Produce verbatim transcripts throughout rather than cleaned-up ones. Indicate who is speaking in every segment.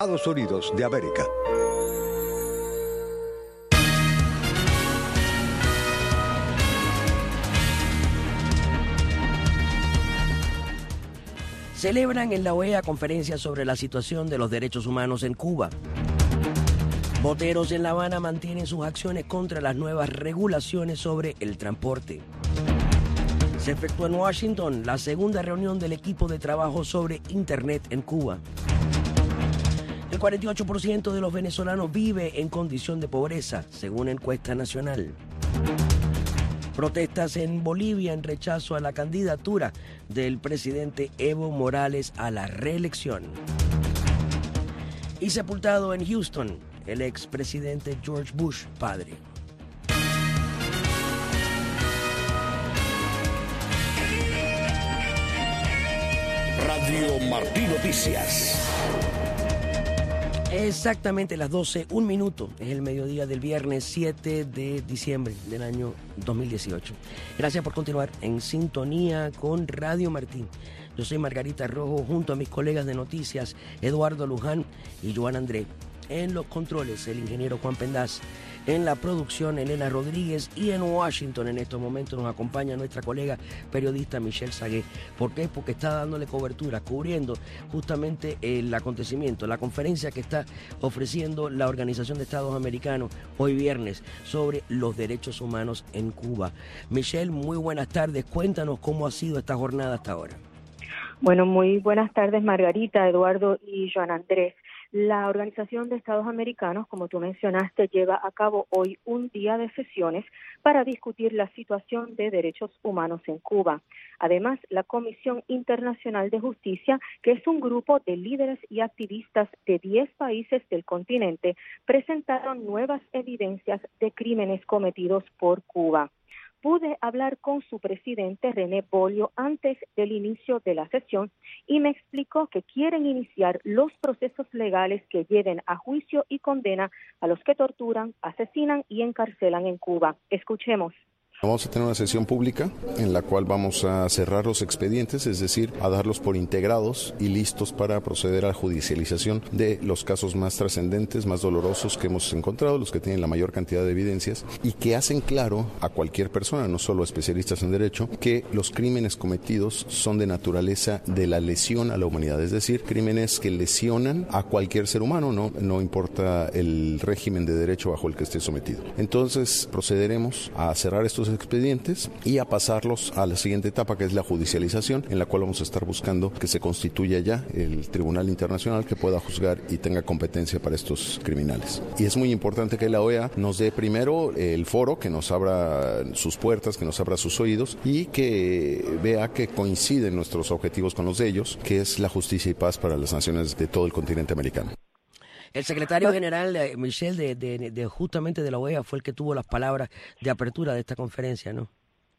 Speaker 1: Estados Unidos de América.
Speaker 2: Celebran en la O E A conferencia sobre la situación de los derechos humanos en Cuba. Voteros en La Habana mantienen sus acciones contra las nuevas regulaciones sobre el transporte. Se efectuó en Washington la segunda reunión del equipo de trabajo sobre Internet en Cuba. El cuarenta y ocho por ciento de los venezolanos vive en condición de pobreza, según encuesta nacional. Protestas en Bolivia en rechazo a la candidatura del presidente Evo Morales a la reelección. Y sepultado en Houston, el expresidente George Bush padre.
Speaker 3: Radio Martí Noticias.
Speaker 2: Exactamente las doce, un minuto, es el mediodía del viernes siete de diciembre del año dos mil dieciocho. Gracias por continuar en sintonía con Radio Martín. Yo soy Margarita Rojo, junto a mis colegas de noticias, Eduardo Luján y Joan André. En los controles, el ingeniero Juan Pendaz. En la producción, Elena Rodríguez. Y en Washington, en estos momentos, nos acompaña nuestra colega periodista Michelle Sagué. ¿Por qué? Porque está dándole cobertura, cubriendo justamente el acontecimiento, la conferencia que está ofreciendo la Organización de Estados Americanos hoy viernes sobre los derechos humanos en Cuba. Michelle, muy buenas tardes. Cuéntanos cómo ha sido esta jornada hasta ahora.
Speaker 4: Bueno, muy buenas tardes, Margarita, Eduardo y Joan Andrés. La Organización de Estados Americanos, como tú mencionaste, lleva a cabo hoy un día de sesiones para discutir la situación de derechos humanos en Cuba. Además, la Comisión Internacional de Justicia, que es un grupo de líderes y activistas de diez países del continente, presentaron nuevas evidencias de crímenes cometidos por Cuba. Pude hablar con su presidente, René Bolio, antes del inicio de la sesión y me explicó que quieren iniciar los procesos legales que lleven a juicio y condena a los que torturan, asesinan y encarcelan en Cuba. Escuchemos.
Speaker 5: Vamos a tener una sesión pública en la cual vamos a cerrar los expedientes, es decir, a darlos por integrados y listos para proceder a la judicialización de los casos más trascendentes, más dolorosos que hemos encontrado, los que tienen la mayor cantidad de evidencias y que hacen claro a cualquier persona, no solo a especialistas en derecho, que los crímenes cometidos son de naturaleza de la lesión a la humanidad, es decir, crímenes que lesionan a cualquier ser humano, no, no importa el régimen de derecho bajo el que esté sometido. Entonces procederemos a cerrar estos expedientes y a pasarlos a la siguiente etapa, que es la judicialización, en la cual vamos a estar buscando que se constituya ya el Tribunal Internacional que pueda juzgar y tenga competencia para estos criminales. Y es muy importante que la O E A nos dé primero el foro, que nos abra sus puertas, que nos abra sus oídos y que vea que coinciden nuestros objetivos con los de ellos, que es la justicia y paz para las naciones de todo el continente americano.
Speaker 2: El secretario general, eh, Michelle, de, de, de justamente de la O E A fue el que tuvo las palabras de apertura de esta conferencia, ¿no?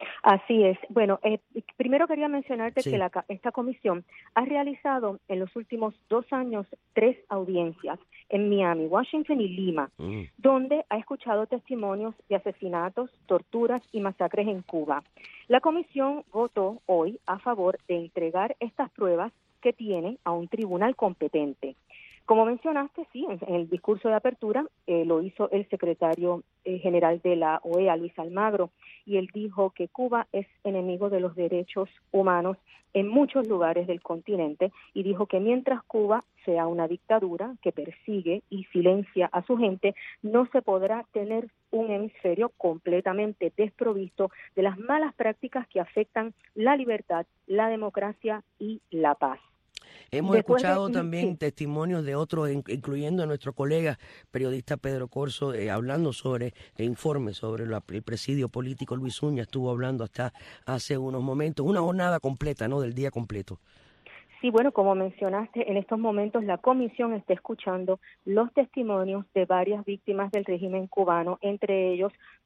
Speaker 4: Así es. Bueno, eh, primero quería mencionarte
Speaker 2: Sí.
Speaker 4: que la, esta comisión ha realizado en los últimos dos años tres audiencias en Miami, Washington y Lima, mm. donde ha escuchado testimonios de asesinatos, torturas y masacres en Cuba. La comisión votó hoy a favor de entregar estas pruebas que tiene a un tribunal competente. Como mencionaste, sí, en el discurso de apertura eh, lo hizo el secretario eh, general de la O E A, Luis Almagro, y él dijo que Cuba es enemigo de los derechos humanos en muchos lugares del continente y dijo que mientras Cuba sea una dictadura que persigue y silencia a su gente, no se podrá tener un hemisferio completamente desprovisto de las malas prácticas que afectan la libertad, la democracia y la paz.
Speaker 2: Hemos
Speaker 4: Después
Speaker 2: escuchado
Speaker 4: de,
Speaker 2: también
Speaker 4: sí.
Speaker 2: testimonios de otros, incluyendo a nuestro colega periodista Pedro Corso, eh, hablando sobre e informes sobre la, el presidio político. Luis Uña estuvo hablando hasta hace unos momentos, una jornada completa, ¿no? Del día completo.
Speaker 4: Sí, bueno, como mencionaste, en estos momentos la comisión está escuchando los testimonios de varias víctimas del régimen cubano, entre ellos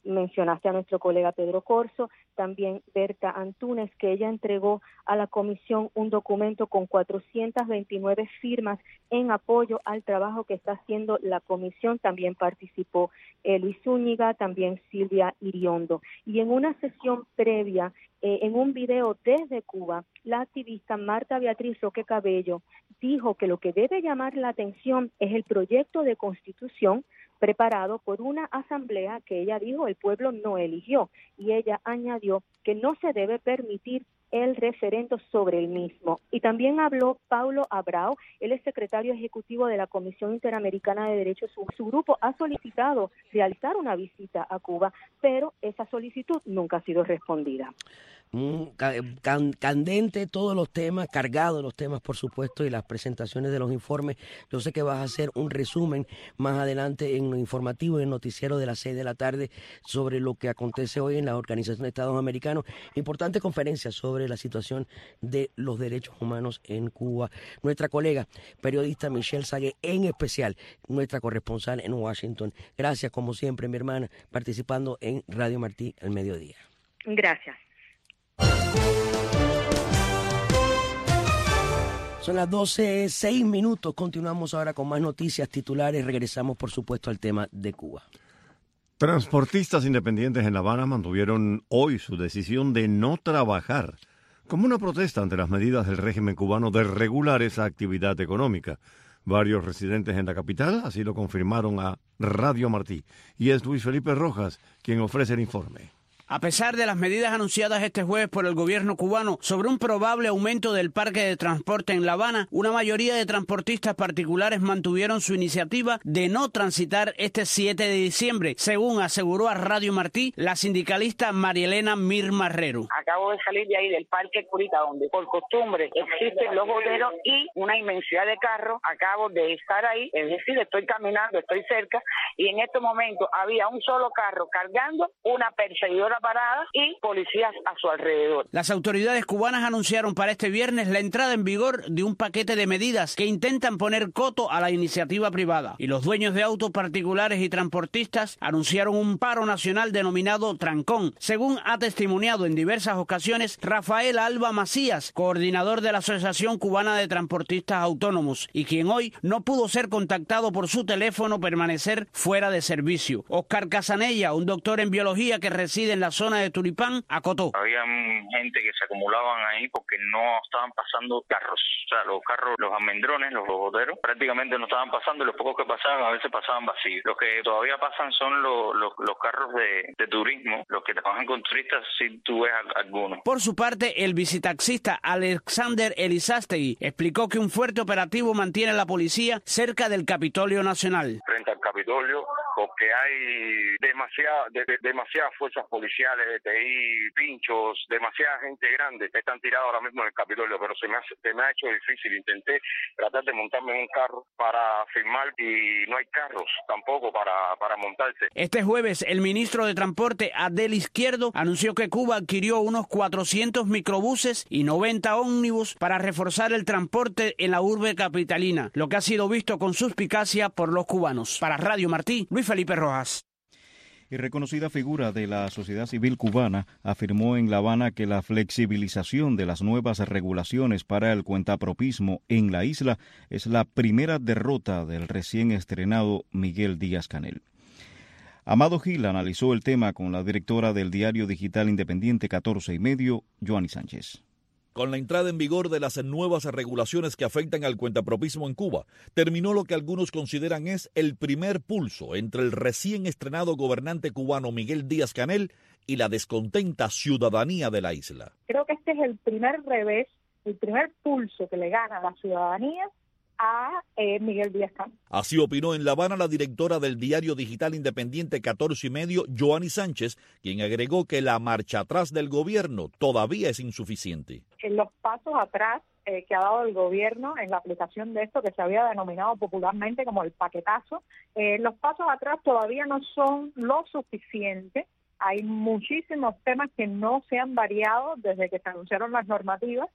Speaker 4: mencionaste a nuestro colega Pedro Corso, también Berta Antunes, que ella entregó a la comisión un documento con cuatrocientas veintinueve firmas en apoyo al trabajo que está haciendo la comisión. También participó eh, Luis Zúñiga, también Silvia Iriondo. Y en una sesión previa, eh, en un video desde Cuba, la activista Marta Beatriz Roque Cabello dijo que lo que debe llamar la atención es el proyecto de constitución preparado por una asamblea que ella dijo el pueblo no eligió, y ella añadió que no se debe permitir el referendo sobre el mismo. Y también habló Paulo Abrao, él es secretario ejecutivo de la Comisión Interamericana de Derechos Humanos. Su grupo ha solicitado realizar una visita a Cuba, pero esa solicitud nunca ha sido respondida.
Speaker 2: Mm, can, candente todos los temas, cargados los temas, por supuesto, y las presentaciones de los informes. Yo sé que vas a hacer un resumen más adelante en lo informativo, en el noticiero de las seis de la tarde, sobre lo que acontece hoy en la Organización de Estados Americanos. Importante conferencia sobre la situación de los derechos humanos en Cuba. Nuestra colega periodista Michelle Sagué, en especial nuestra corresponsal en Washington. Gracias, como siempre, mi hermana, participando en Radio Martí al mediodía.
Speaker 4: Gracias.
Speaker 2: Son las doce, seis minutos. Continuamos ahora con más noticias titulares. Regresamos, por supuesto, al tema de Cuba.
Speaker 1: Transportistas independientes en La Habana mantuvieron hoy su decisión de no trabajar, como una protesta ante las medidas del régimen cubano de regular esa actividad económica. Varios residentes en la capital así lo confirmaron a Radio Martí. Y es Luis Felipe Rojas quien ofrece el informe.
Speaker 6: A pesar de las medidas anunciadas este jueves por el gobierno cubano sobre un probable aumento del parque de transporte en La Habana, una mayoría de transportistas particulares mantuvieron su iniciativa de no transitar este siete de diciembre, según aseguró a Radio Martí la sindicalista Marielena Mir Marrero.
Speaker 7: Acabo de salir de ahí del parque Curita, donde por costumbre existen los boteros y una inmensidad de carros. Acabo de estar ahí, es decir, estoy caminando, estoy cerca, y en este momento había un solo carro cargando una perseguidora parada y policías a su alrededor.
Speaker 6: Las autoridades cubanas anunciaron para este viernes la entrada en vigor de un paquete de medidas que intentan poner coto a la iniciativa privada, y los dueños de autos particulares y transportistas anunciaron un paro nacional denominado Trancón, según ha testimoniado en diversas ocasiones Rafael Alba Macías, coordinador de la Asociación Cubana de Transportistas Autónomos, y quien hoy no pudo ser contactado por su teléfono permanecer fuera de servicio. Oscar Casanella, un doctor en biología que reside en la zona de Tulipán, acotó.
Speaker 8: Había gente que se acumulaban ahí porque no estaban pasando carros, o sea, los carros, los almendrones, los boteros, prácticamente no estaban pasando, y los pocos que pasaban a veces pasaban vacíos. Los que todavía pasan son los, los, los carros de, de turismo, los que trabajan con turistas, si tú ves algunos.
Speaker 6: Por su parte, el visitaxista Alexander Elizástegui explicó que un fuerte operativo mantiene la policía cerca del Capitolio Nacional.
Speaker 9: Frente al Capitolio, porque hay demasiada, de, de, demasiadas fuerzas policiales, D T I, pinchos, demasiada gente grande. Están tirados ahora mismo en el Capitolio, pero se me, hace, se me ha hecho difícil. Intenté tratar de montarme en un carro para firmar y no hay carros tampoco para, para montarse.
Speaker 6: Este jueves, el ministro de Transporte, Adel Izquierdo, anunció que Cuba adquirió unos cuatrocientos microbuses y noventa ómnibus para reforzar el transporte en la urbe capitalina, lo que ha sido visto con suspicacia por los cubanos. Para Radio Martí, Luis Felipe Rojas.
Speaker 10: Y reconocida figura de la sociedad civil cubana afirmó en La Habana que la flexibilización de las nuevas regulaciones para el cuentapropismo en la isla es la primera derrota del recién estrenado Miguel Díaz-Canel. Amado Gil analizó el tema con la directora del diario digital independiente catorce y medio, Joanny Sánchez.
Speaker 11: Con la entrada en vigor de las nuevas regulaciones que afectan al cuentapropismo en Cuba, terminó lo que algunos consideran es el primer pulso entre el recién estrenado gobernante cubano Miguel Díaz-Canel y la descontenta ciudadanía de la isla.
Speaker 12: Creo que este es el primer revés, el primer pulso que le gana a la ciudadanía a eh, Miguel Díaz-Canel.
Speaker 11: Así opinó en La Habana la directora del diario digital independiente catorce y medio, Joanny Sánchez, quien agregó que la marcha atrás del gobierno todavía es insuficiente.
Speaker 12: En los pasos atrás eh, que ha dado el gobierno en la aplicación de esto que se había denominado popularmente como el paquetazo, eh, los pasos atrás todavía no son lo suficiente. Hay muchísimos temas que no se han variado desde que se anunciaron las normativas.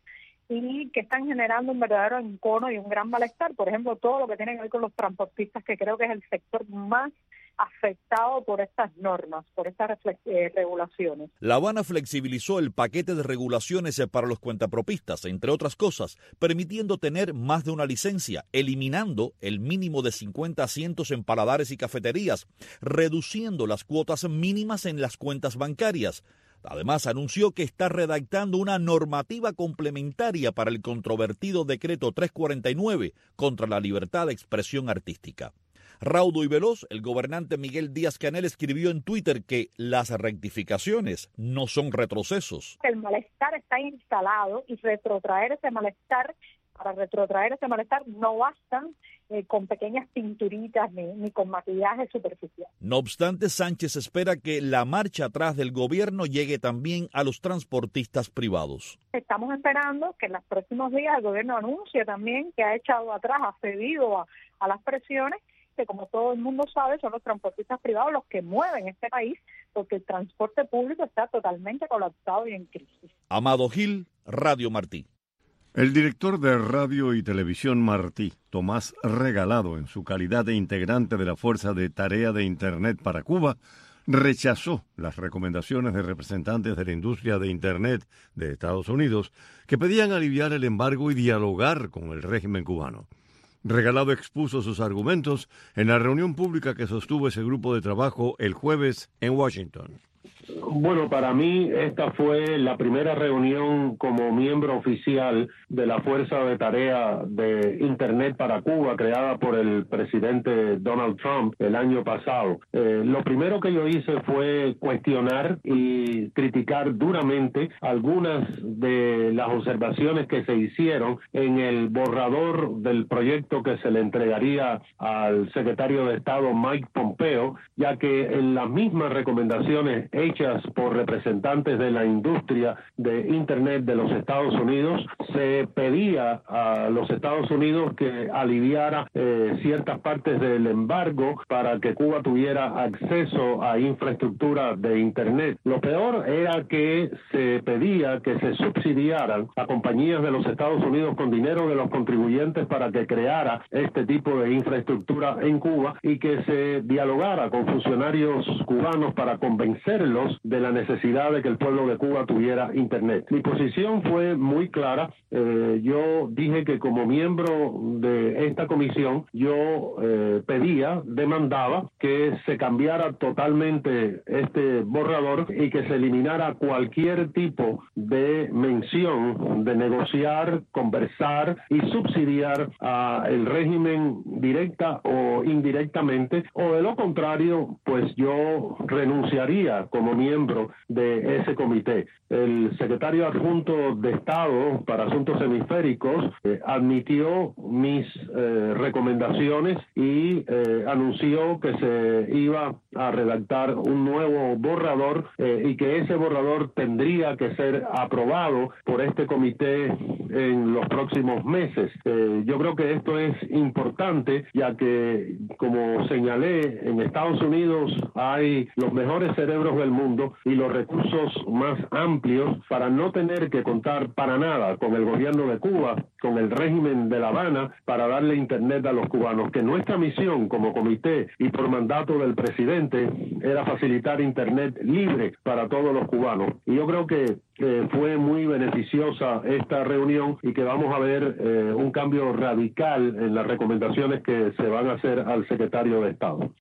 Speaker 12: y que están generando un verdadero encono y un gran malestar. Por ejemplo, todo lo que tiene que ver con los transportistas, que creo que es el sector más afectado por estas normas, por estas eh, regulaciones.
Speaker 11: La Habana flexibilizó el paquete de regulaciones para los cuentapropistas, entre otras cosas, permitiendo tener más de una licencia, eliminando el mínimo de cincuenta asientos en paladares y cafeterías, reduciendo las cuotas mínimas en las cuentas bancarias. Además, anunció que está redactando una normativa complementaria para el controvertido decreto trescientos cuarenta y nueve contra la libertad de expresión artística. Raudo y veloz, el gobernante Miguel Díaz-Canel escribió en Twitter que las rectificaciones no son retrocesos.
Speaker 12: El malestar está instalado y retrotraer ese malestar, para retrotraer ese malestar no bastan eh, con pequeñas pinturitas ni, ni con maquillaje superficial.
Speaker 11: No obstante, Sánchez espera que la marcha atrás del gobierno llegue también a los transportistas privados.
Speaker 12: Estamos esperando que en los próximos días el gobierno anuncie también que ha echado atrás, ha cedido a, a las presiones, que como todo el mundo sabe son los transportistas privados los que mueven este país, porque el transporte público está totalmente colapsado y en crisis.
Speaker 11: Amado Gil, Radio Martí.
Speaker 1: El director de Radio y Televisión Martí, Tomás Regalado, en su calidad de integrante de la Fuerza de Tarea de Internet para Cuba, rechazó las recomendaciones de representantes de la industria de Internet de Estados Unidos que pedían aliviar el embargo y dialogar con el régimen cubano. Regalado expuso sus argumentos en la reunión pública que sostuvo ese grupo de trabajo el jueves en Washington.
Speaker 13: Bueno, para mí esta fue la primera reunión como miembro oficial de la Fuerza de Tarea de Internet para Cuba, creada por el presidente Donald Trump el año pasado. Eh, lo primero que yo hice fue cuestionar y criticar duramente algunas de las observaciones que se hicieron en el borrador del proyecto que se le entregaría al secretario de Estado Mike Pompeo, ya que en las mismas recomendaciones hechas por representantes de la industria de Internet de los Estados Unidos, se pedía a los Estados Unidos que aliviara eh, ciertas partes del embargo para que Cuba tuviera acceso a infraestructura de Internet. Lo peor era que se pedía que se subsidiaran a compañías de los Estados Unidos con dinero de los contribuyentes para que creara este tipo de infraestructura en Cuba y que se dialogara con funcionarios cubanos para convencerlos de la necesidad de que el pueblo de Cuba tuviera Internet. Mi posición fue muy clara. Eh, yo dije que como miembro de esta comisión, yo eh, pedía, demandaba que se cambiara totalmente este borrador y que se eliminara cualquier tipo de mención de negociar, conversar y subsidiar al régimen directa o indirectamente, o de lo contrario, pues yo renunciaría como miembro de ese comité. El secretario adjunto de Estado para Asuntos Hemisféricos eh, admitió mis eh, recomendaciones y eh, anunció que se iba a redactar un nuevo borrador eh, y que ese borrador tendría que ser aprobado por este comité en los próximos meses. Eh, yo creo que esto es importante, ya que, como señalé, en Estados Unidos hay los mejores cerebros del mundo y los recursos más amplios para no tener que contar para nada con el gobierno de Cuba, con el régimen de La Habana, para darle Internet a los cubanos. Que nuestra misión como comité y por mandato del presidente era facilitar Internet libre para todos los cubanos. Y yo creo que eh, fue muy beneficiosa esta reunión y que vamos a ver eh, un cambio radical en las recomendaciones que se van a hacer al secretario de Estado.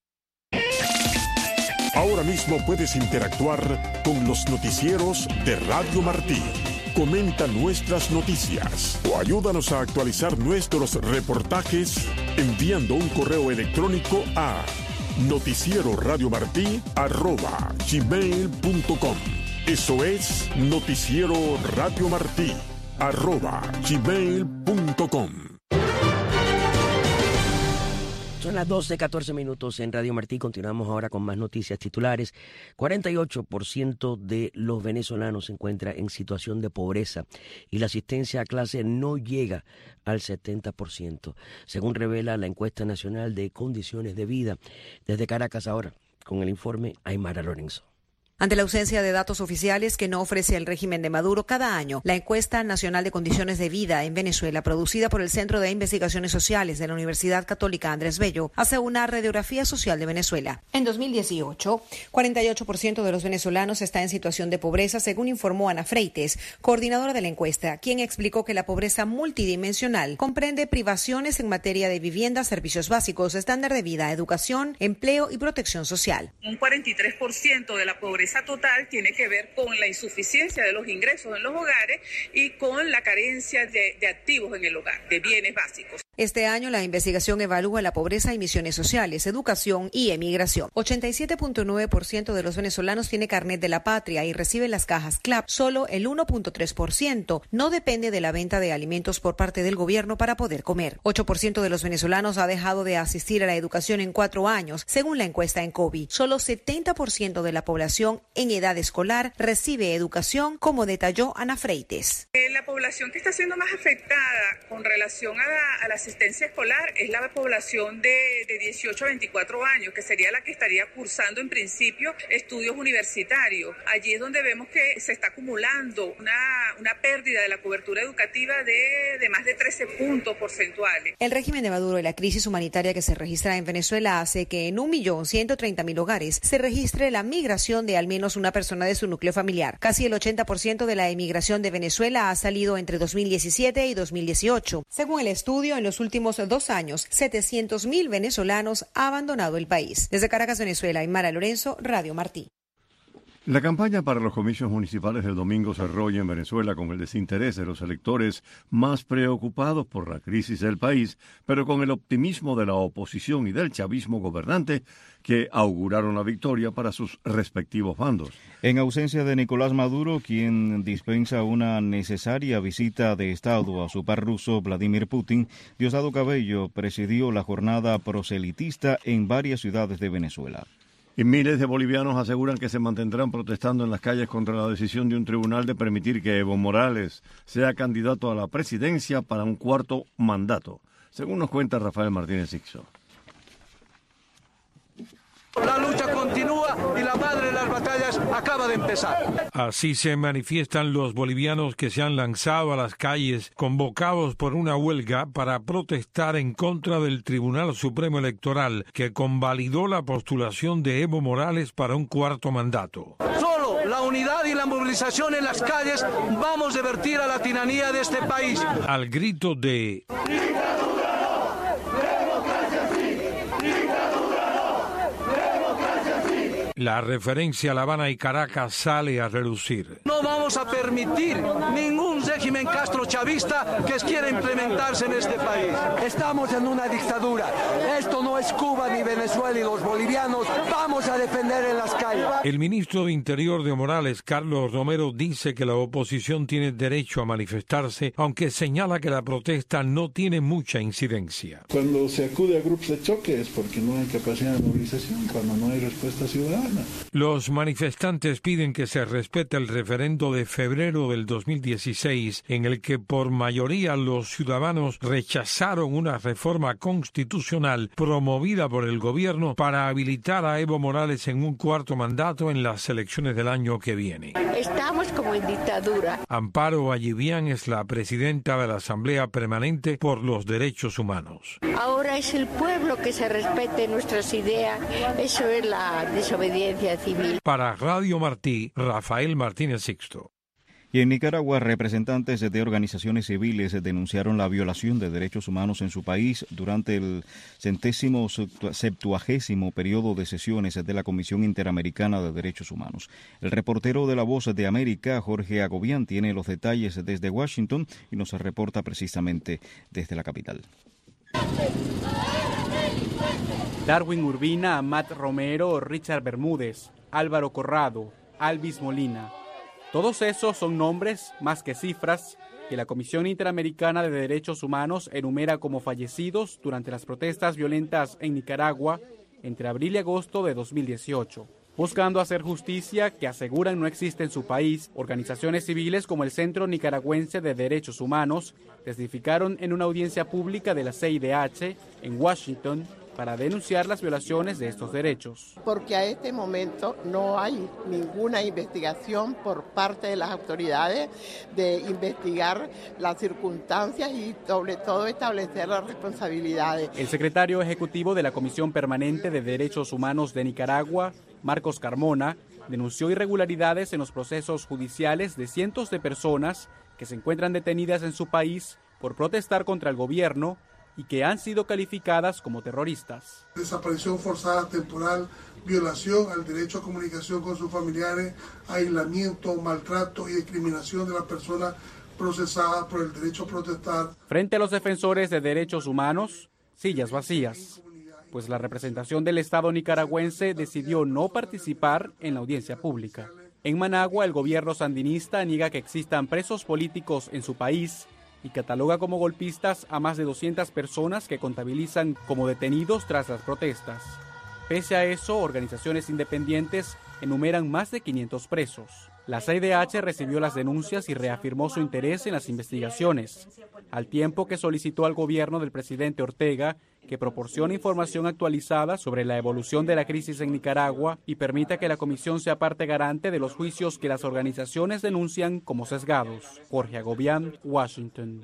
Speaker 14: Ahora mismo puedes interactuar con los noticieros de Radio Martí. Comenta nuestras noticias o ayúdanos a actualizar nuestros reportajes enviando un correo electrónico a noticieroradiomartí arroba gmail punto com. Eso es Noticiero Radio Martí arroba gmail punto com.
Speaker 2: Son las doce, catorce minutos en Radio Martí. Continuamos ahora con más noticias titulares. cuarenta y ocho por ciento de los venezolanos se encuentra en situación de pobreza y la asistencia a clase no llega al setenta por ciento, según revela la encuesta nacional de condiciones de vida. Desde Caracas ahora, con el informe Aymara Lorenzo.
Speaker 15: Ante la ausencia de datos oficiales que no ofrece el régimen de Maduro, cada año la encuesta nacional de condiciones de vida en Venezuela, producida por el Centro de Investigaciones Sociales de la Universidad Católica Andrés Bello, hace una radiografía social de Venezuela. En dos mil dieciocho, cuarenta y ocho por ciento de los venezolanos está en situación de pobreza, según informó Ana Freites, coordinadora de la encuesta, quien explicó que la pobreza multidimensional comprende privaciones en materia de vivienda, servicios básicos, estándar de vida, educación, empleo y protección social.
Speaker 16: Un cuarenta y tres por ciento de la pobreza total tiene que ver con la insuficiencia de los ingresos en los hogares y con la carencia de, de activos en el hogar, de bienes básicos.
Speaker 15: Este año la investigación evalúa la pobreza y misiones sociales, educación y emigración. ochenta y siete punto nueve por ciento de los venezolanos tiene carnet de la patria y recibe las cajas CLAP. Solo el uno punto tres por ciento no depende de la venta de alimentos por parte del gobierno para poder comer. ocho por ciento de los venezolanos ha dejado de asistir a la educación en cuatro años, según la encuesta en COVID. Solo setenta por ciento de la población en edad escolar recibe educación, como detalló Ana Freites.
Speaker 16: La población que está siendo más afectada con relación a la, a la asistencia escolar es la población de, de dieciocho a veinticuatro años, que sería la que estaría cursando en principio estudios universitarios. Allí es donde vemos que se está acumulando una, una pérdida de la cobertura educativa de, de más de trece puntos porcentuales.
Speaker 15: El régimen de Maduro y la crisis humanitaria que se registra en Venezuela hace que en un millón ciento treinta mil hogares se registre la migración de al menos una persona de su núcleo familiar. Casi el ochenta por ciento de la emigración de Venezuela ha salido entre dos mil diecisiete y dos mil dieciocho. Según el estudio, en los últimos dos años, setecientos mil venezolanos han abandonado el país. Desde Caracas, Venezuela, Aymara Lorenzo, Radio Martí.
Speaker 1: La campaña para los comicios municipales del domingo cerró hoy en Venezuela con el desinterés de los electores más preocupados por la crisis del país, pero con el optimismo de la oposición y del chavismo gobernante que auguraron la victoria para sus respectivos bandos.
Speaker 10: En ausencia de Nicolás Maduro, quien dispensa una necesaria visita de Estado a su par ruso Vladimir Putin, Diosdado Cabello presidió la jornada proselitista en varias ciudades de Venezuela.
Speaker 1: Y miles de bolivianos aseguran que se mantendrán protestando en las calles contra la decisión de un tribunal de permitir que Evo Morales sea candidato a la presidencia para un cuarto mandato, según nos cuenta Rafael Martínez Sixto.
Speaker 17: La lucha continúa y la madre de las batallas acaba de empezar.
Speaker 18: Así se manifiestan los bolivianos que se han lanzado a las calles, convocados por una huelga para protestar en contra del Tribunal Supremo Electoral, que convalidó la postulación de Evo Morales para un cuarto mandato.
Speaker 17: Solo la unidad y la movilización en las calles vamos a revertir a la tiranía de este país.
Speaker 18: Al grito de la referencia a La Habana y Caracas sale a relucir.
Speaker 17: No vamos a permitir ningún régimen castrochavista que quiera implementarse en este país. Estamos en una dictadura. Esto no es Cuba ni Venezuela, y los bolivianos vamos a defender en las calles.
Speaker 18: El ministro de Interior de Morales, Carlos Romero, dice que la oposición tiene derecho a manifestarse, aunque señala que la protesta no tiene mucha incidencia.
Speaker 19: Cuando se acude a grupos de choque es porque no hay capacidad de movilización, cuando no hay respuesta ciudadana.
Speaker 18: Los manifestantes piden que se respete el referendo de febrero del dos mil dieciséis, en el que por mayoría los ciudadanos rechazaron una reforma constitucional promovida por el gobierno para habilitar a Evo Morales en un cuarto mandato en las elecciones del año que viene.
Speaker 20: Estamos como en dictadura.
Speaker 18: Amparo Vallivian es la presidenta de la Asamblea Permanente por los Derechos Humanos.
Speaker 20: Ahora es el pueblo que se respete nuestras ideas. Eso es la desobediencia civil.
Speaker 18: Para Radio Martí, Rafael Martínez Sixto.
Speaker 10: Y en Nicaragua, representantes de organizaciones civiles denunciaron la violación de derechos humanos en su país durante el centésimo septuagésimo periodo de sesiones de la Comisión Interamericana de Derechos Humanos. El reportero de La Voz de América, Jorge Agobián, tiene los detalles desde Washington y nos reporta precisamente desde la capital.
Speaker 21: Darwin Urbina, Amat Romero, Richard Bermúdez, Álvaro Corrado, Alvis Molina. Todos esos son nombres, más que cifras, que la Comisión Interamericana de Derechos Humanos enumera como fallecidos durante las protestas violentas en Nicaragua entre abril y agosto de dos mil dieciocho. Buscando hacer justicia que aseguran no existe en su país, organizaciones civiles como el Centro Nicaragüense de Derechos Humanos testificaron en una audiencia pública de la C I D H en Washington para denunciar las violaciones de estos derechos.
Speaker 3: Porque a este momento no hay ninguna investigación por parte de las autoridades de investigar las circunstancias y sobre todo establecer las responsabilidades.
Speaker 21: El secretario ejecutivo de la Comisión Permanente de Derechos Humanos de Nicaragua, Marcos Carmona, denunció irregularidades en los procesos judiciales de cientos de personas que se encuentran detenidas en su país por protestar contra el gobierno y que han sido calificadas como terroristas.
Speaker 22: Desaparición forzada temporal, violación al derecho a comunicación con sus familiares, aislamiento, maltrato y discriminación de las personas procesadas por el derecho a protestar.
Speaker 21: Frente a los defensores de derechos humanos, sillas vacías, pues la representación del Estado nicaragüense decidió no participar en la audiencia pública. En Managua, el gobierno sandinista niega que existan presos políticos en su país y cataloga como golpistas a más de doscientas personas que contabilizan como detenidos tras las protestas. Pese a eso, organizaciones independientes enumeran más de quinientos presos. La C I D H recibió las denuncias y reafirmó su interés en las investigaciones, al tiempo que solicitó al gobierno del presidente Ortega que proporcione información actualizada sobre la evolución de la crisis en Nicaragua y permita que la comisión sea parte garante de los juicios que las organizaciones denuncian como sesgados. Jorge Agobián, Washington.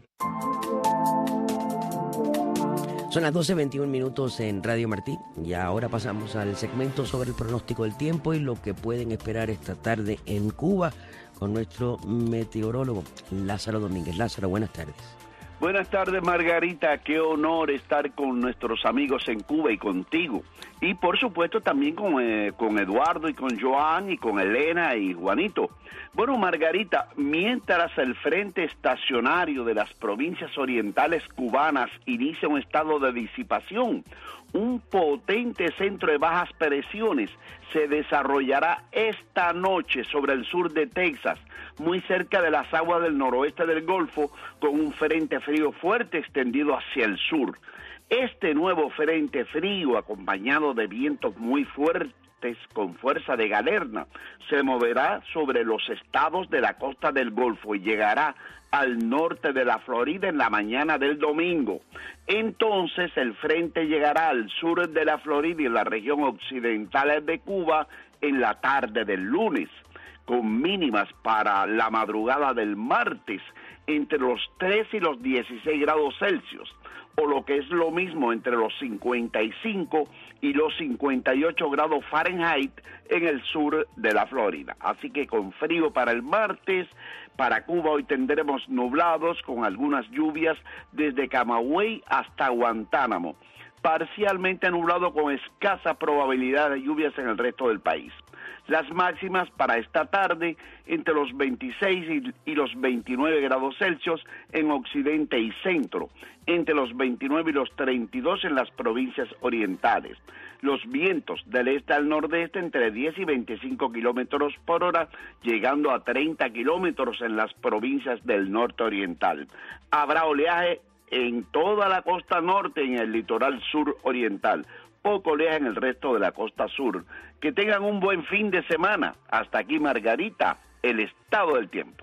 Speaker 2: Son las doce veintiún minutos en Radio Martí y ahora pasamos al segmento sobre el pronóstico del tiempo y lo que pueden esperar esta tarde en Cuba con nuestro meteorólogo Lázaro Domínguez. Lázaro, buenas tardes.
Speaker 23: Buenas tardes, Margarita. Qué honor estar con nuestros amigos en Cuba y contigo. Y por supuesto también con, eh, con Eduardo y con Joan y con Elena y Juanito. Bueno, Margarita, mientras el frente estacionario de las provincias orientales cubanas inicia un estado de disipación, un potente centro de bajas presiones se desarrollará esta noche sobre el sur de Texas, muy cerca de las aguas del noroeste del Golfo, con un frente frío fuerte extendido hacia el sur. Este nuevo frente frío, acompañado de vientos muy fuertes con fuerza de galerna, se moverá sobre los estados de la costa del Golfo y llegará al norte de la Florida en la mañana del domingo. Entonces el frente llegará al sur de la Florida y en la región occidental de Cuba en la tarde del lunes, con mínimas para la madrugada del martes entre los tres y los dieciséis grados Celsius, o lo que es lo mismo entre los cincuenta y cinco y los cincuenta y ocho grados Fahrenheit en el sur de la Florida. Así que con frío para el martes, para Cuba hoy tendremos nublados con algunas lluvias desde Camagüey hasta Guantánamo, parcialmente nublado con escasa probabilidad de lluvias en el resto del país. Las máximas para esta tarde entre los veintiséis y, y los veintinueve grados Celsius en occidente y centro, entre los veintinueve y los treinta y dos en las provincias orientales. Los vientos del este al nordeste entre diez y veinticinco kilómetros por hora, llegando a treinta kilómetros en las provincias del norte oriental. Habrá oleaje en toda la costa norte y en el litoral sur oriental. Poco oleaje en el resto de la costa sur. Que tengan un buen fin de semana. Hasta aquí, Margarita, el estado del tiempo.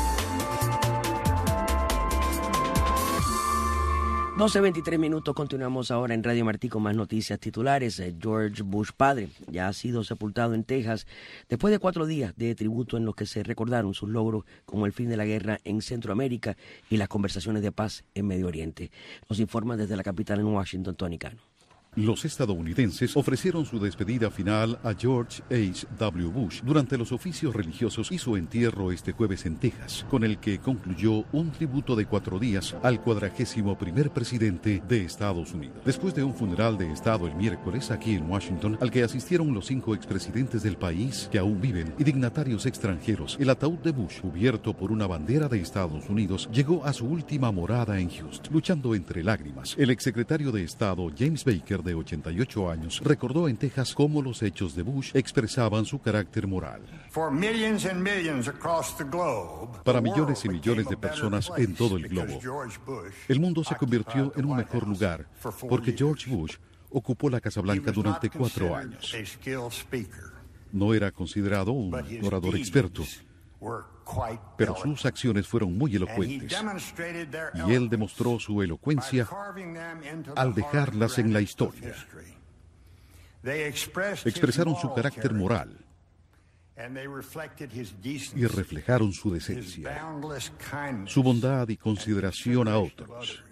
Speaker 2: doce veintitrés minutos, continuamos ahora en Radio Martí con más noticias titulares. George Bush padre ya ha sido sepultado en Texas después de cuatro días de tributo en los que se recordaron sus logros como el fin de la guerra en Centroamérica y las conversaciones de paz en Medio Oriente. Nos informa desde la capital en Washington, Tony Cano.
Speaker 24: Los estadounidenses ofrecieron su despedida final a George H W Bush durante los oficios religiosos y su entierro este jueves en Texas, con el que concluyó un tributo de cuatro días al cuadragésimo primer presidente de Estados Unidos. Después de un funeral de Estado el miércoles aquí en Washington, al que asistieron los cinco expresidentes del país que aún viven y dignatarios extranjeros, el ataúd de Bush, cubierto por una bandera de Estados Unidos, llegó a su última morada en Houston, luchando entre lágrimas. El exsecretario de Estado James Baker, de ochenta y ocho años, recordó en Texas cómo los hechos de Bush expresaban su carácter moral. Para millones y millones de personas en todo el globo, el mundo se convirtió en un mejor lugar porque George Bush ocupó la Casa Blanca durante cuatro años. No era considerado un orador experto, Pero sus acciones fueron muy elocuentes, y él demostró su elocuencia al dejarlas en la historia. Expresaron su carácter moral y reflejaron su decencia, su bondad y consideración a otros,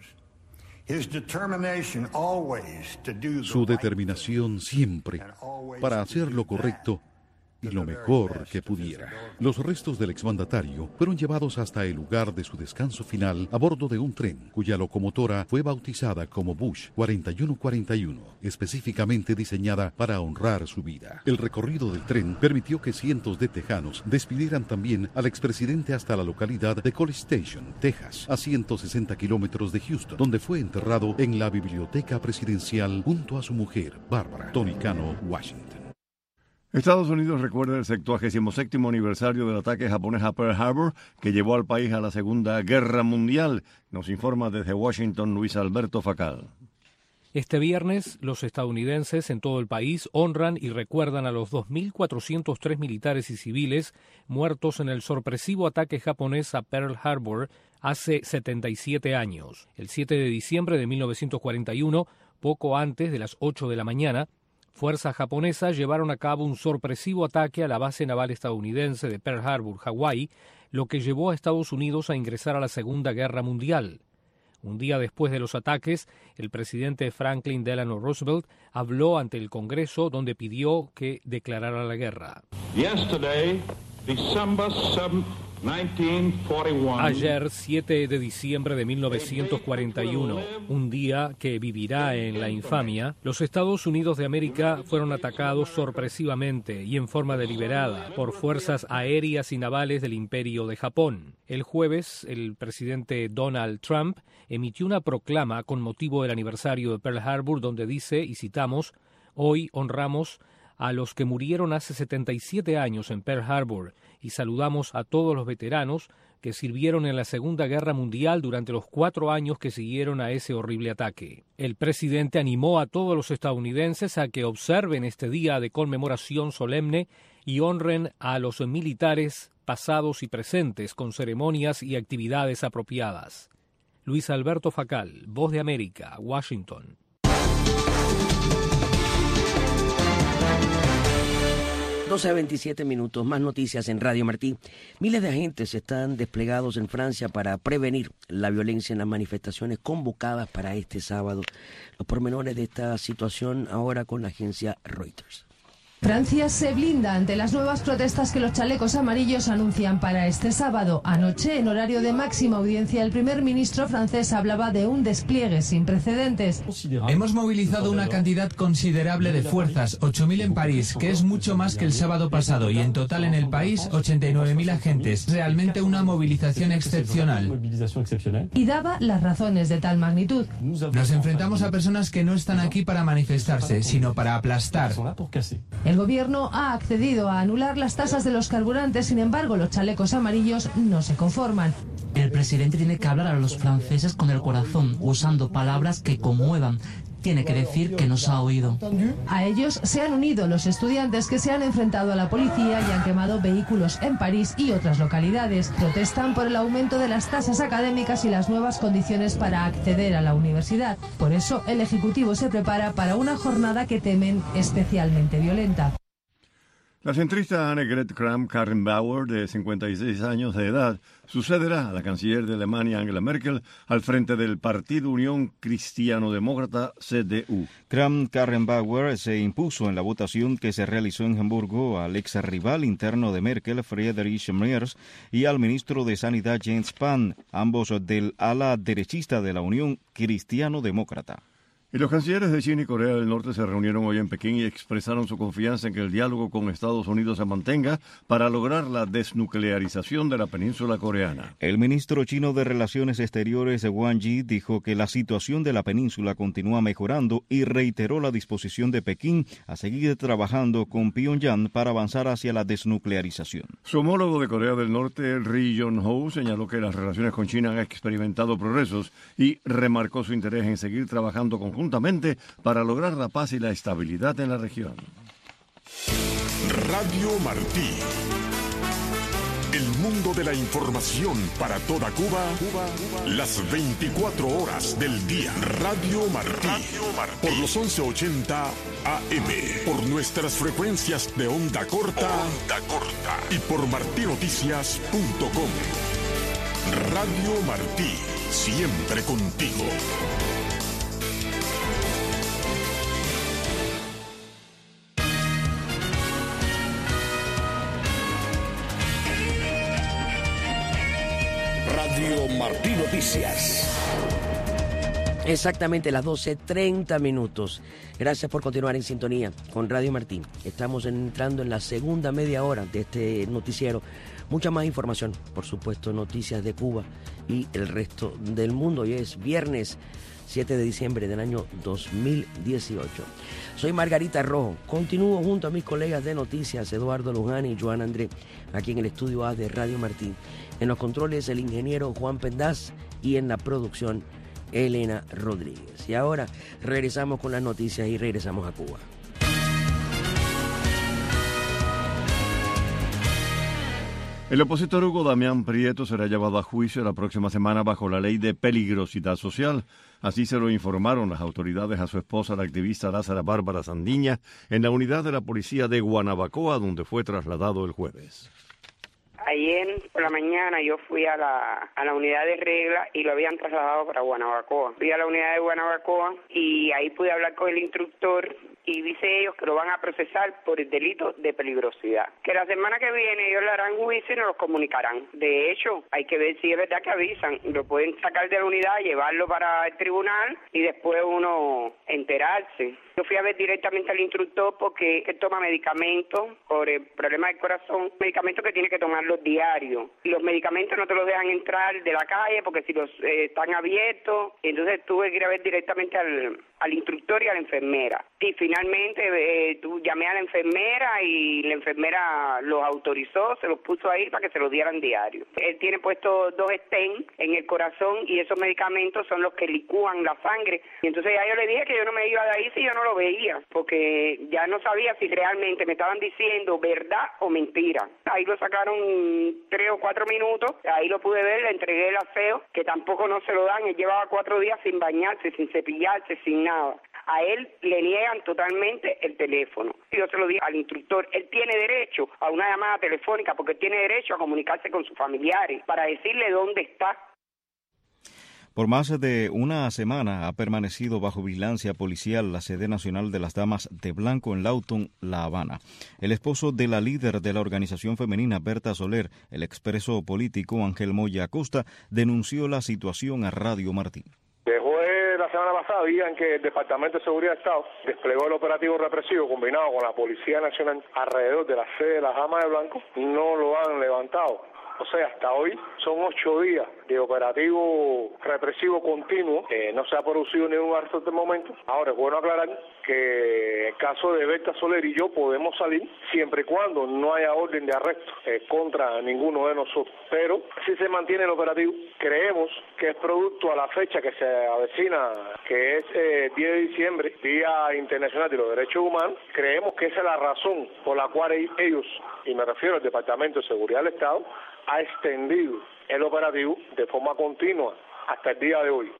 Speaker 24: su determinación siempre para hacer lo correcto y lo mejor que pudiera. Los restos del exmandatario fueron llevados hasta el lugar de su descanso final a bordo de un tren, cuya locomotora fue bautizada como Bush cuarenta y uno cuarenta y uno, específicamente diseñada para honrar su vida. El recorrido del tren permitió que cientos de tejanos despidieran también al expresidente hasta la localidad de College Station, Texas, a ciento sesenta kilómetros de Houston, donde fue enterrado en la biblioteca presidencial junto a su mujer, Barbara. Tony Cano, Washington.
Speaker 1: Estados Unidos recuerda el septuagésimo séptimo aniversario del ataque japonés a Pearl Harbor, que llevó al país a la Segunda Guerra Mundial. Nos informa desde Washington Luis Alberto Facal.
Speaker 4: Este viernes, los estadounidenses en todo el país honran y recuerdan a los dos mil cuatrocientos tres militares y civiles muertos en el sorpresivo ataque japonés a Pearl Harbor hace setenta y siete años. El siete de diciembre de mil novecientos cuarenta y uno, poco antes de las ocho de la mañana, fuerzas japonesas llevaron a cabo un sorpresivo ataque a la base naval estadounidense de Pearl Harbor, Hawái, lo que llevó a Estados Unidos a ingresar a la Segunda Guerra Mundial. Un día después de los ataques, el presidente Franklin Delano Roosevelt habló ante el Congreso, donde pidió que declarara la guerra.
Speaker 5: Yesterday, December seventh, nineteen forty-one.
Speaker 4: Ayer, siete de diciembre de mil novecientos cuarenta y uno, un día que vivirá en la infamia, los Estados Unidos de América fueron atacados sorpresivamente y en forma deliberada por fuerzas aéreas y navales del Imperio de Japón. El jueves, el presidente Donald Trump emitió una proclama con motivo del aniversario de Pearl Harbor, donde dice, y citamos, «Hoy honramos a los que murieron hace setenta y siete años en Pearl Harbor y saludamos a todos los veteranos que sirvieron en la Segunda Guerra Mundial durante los cuatro años que siguieron a ese horrible ataque». El presidente animó a todos los estadounidenses a que observen este día de conmemoración solemne y honren a los militares pasados y presentes con ceremonias y actividades apropiadas. Luis Alberto Facal, Voz de América, Washington.
Speaker 2: doce a veintisiete minutos, más noticias en Radio Martí. Miles de agentes están desplegados en Francia para prevenir la violencia en las manifestaciones convocadas para este sábado. Los pormenores de esta situación ahora con la agencia Reuters.
Speaker 7: Francia se blinda ante las nuevas protestas que los chalecos amarillos anuncian para este sábado. Anoche, en horario de máxima audiencia, el primer ministro francés hablaba de un despliegue sin precedentes.
Speaker 8: Hemos movilizado una cantidad considerable de fuerzas, ocho mil en París, que es mucho más que el sábado pasado, y en total en el país ochenta y nueve mil agentes. Realmente una movilización excepcional.
Speaker 7: Y daba las razones de tal magnitud.
Speaker 8: Nos enfrentamos a personas que no están aquí para manifestarse, sino para aplastar.
Speaker 7: El gobierno ha accedido a anular las tasas de los carburantes, sin embargo, los chalecos amarillos no se conforman.
Speaker 25: El presidente tiene que hablar a los franceses con el corazón, usando palabras que conmuevan. Tiene que decir que nos ha oído.
Speaker 7: A ellos se han unido los estudiantes que se han enfrentado a la policía y han quemado vehículos en París y otras localidades. Protestan por el aumento de las tasas académicas y las nuevas condiciones para acceder a la universidad. Por eso, el Ejecutivo se prepara para una jornada que temen especialmente violenta.
Speaker 1: La centrista Annegret Kramp-Karrenbauer, de cincuenta y seis años de edad, sucederá a la canciller de Alemania Angela Merkel al frente del Partido Unión Cristiano-Demócrata C D U.
Speaker 10: Kramp-Karrenbauer se impuso en la votación que se realizó en Hamburgo al ex rival interno de Merkel, Friedrich Merz, y al ministro de Sanidad Jens Spahn, ambos del ala derechista de la Unión Cristiano-Demócrata.
Speaker 1: Y los cancilleres de China y Corea del Norte se reunieron hoy en Pekín y expresaron su confianza en que el diálogo con Estados Unidos se mantenga para lograr la desnuclearización de la península coreana.
Speaker 10: El ministro chino de Relaciones Exteriores, Wang Yi, dijo que la situación de la península continúa mejorando y reiteró la disposición de Pekín a seguir trabajando con Pyongyang para avanzar hacia la desnuclearización.
Speaker 1: Su homólogo de Corea del Norte, Ri Yong-ho, señaló que las relaciones con China han experimentado progresos y remarcó su interés en seguir trabajando conjuntamente juntamente para lograr la paz y la estabilidad en la región.
Speaker 14: Radio Martí. El mundo de la información para toda Cuba, Cuba, Cuba. Las veinticuatro horas del día. Radio Martí. Radio Martí. Por los once ochenta A M. Por nuestras frecuencias de onda corta. Onda corta. Y por martí noticias punto com. Radio Martí. Siempre contigo.
Speaker 2: Radio Martí Noticias. Exactamente las doce treinta minutos. Gracias por continuar en sintonía con Radio Martí. Estamos entrando en la segunda media hora de este noticiero. Mucha más información, por supuesto, noticias de Cuba y el resto del mundo. Hoy es viernes siete de diciembre del año dos mil dieciocho. Soy Margarita Rojo. Continúo junto a mis colegas de noticias, Eduardo Luján y Joan André, aquí en el estudio A de Radio Martí. En los controles, el ingeniero Juan Pendaz y en la producción, Elena Rodríguez. Y ahora regresamos con las noticias y regresamos a Cuba.
Speaker 1: El opositor Hugo Damián Prieto será llevado a juicio la próxima semana bajo la ley de peligrosidad social. Así se lo informaron las autoridades a su esposa, la activista Lázara Bárbara Sandiña, en la unidad de la policía de Guanabacoa, donde fue trasladado el jueves.
Speaker 6: Ayer por la mañana yo fui a la, a la unidad de regla y lo habían trasladado para Guanabacoa. Fui a la unidad de Guanabacoa y ahí pude hablar con el instructor y dice ellos que lo van a procesar por el delito de peligrosidad. Que la semana que viene ellos le harán juicio y nos los comunicarán. De hecho, hay que ver si es verdad que avisan. Lo pueden sacar de la unidad, llevarlo para el tribunal y después uno enterarse. Yo fui a ver directamente al instructor porque él toma medicamentos por el problema del corazón, medicamentos que tiene que tomarlos diarios. Y los medicamentos no te los dejan entrar de la calle porque si los eh, están abiertos. Entonces tuve que ir a ver directamente al, al instructor y a la enfermera. Y finalmente eh, tú, llamé a la enfermera y la enfermera los autorizó, se los puso ahí para que se los dieran diario. Él tiene puesto dos stents en el corazón y esos medicamentos son los que licúan la sangre. Y entonces ya yo le dije que yo no me iba de ahí si yo no lo veía, porque ya no sabía si realmente me estaban diciendo verdad o mentira. Ahí lo sacaron tres o cuatro minutos, ahí lo pude ver, le entregué el aseo, que tampoco no se lo dan. Él llevaba cuatro días sin bañarse, sin cepillarse, sin nada. A él le niegan totalmente el teléfono. Yo se lo dije al instructor, él tiene derecho a una llamada telefónica porque tiene derecho a comunicarse con sus familiares para decirle dónde está.
Speaker 10: Por más de una semana ha permanecido bajo vigilancia policial la sede nacional de las Damas de Blanco en Lawton, La Habana. El esposo de la líder de la organización femenina, Berta Soler, el expreso político Ángel Moya Acosta, denunció la situación a Radio Martí.
Speaker 9: La semana pasada veían que el Departamento de Seguridad del Estado desplegó el operativo represivo combinado con la Policía Nacional alrededor de la sede de las Damas de Blanco. No lo han levantado. O sea, hasta hoy son ocho días de operativo represivo continuo. Eh, no se ha producido ningún arresto hasta el momento. Ahora es bueno aclarar que en el caso de Berta Soler y yo podemos salir siempre y cuando no haya orden de arresto eh, contra ninguno de nosotros. Pero si se mantiene el operativo, creemos que es producto a la fecha que se avecina, que es eh, diez de diciembre, Día Internacional de los Derechos Humanos. Creemos que esa es la razón por la cual ellos, y me refiero al Departamento de Seguridad del Estado, ha extendido el operativo de forma continua hasta el día de hoy.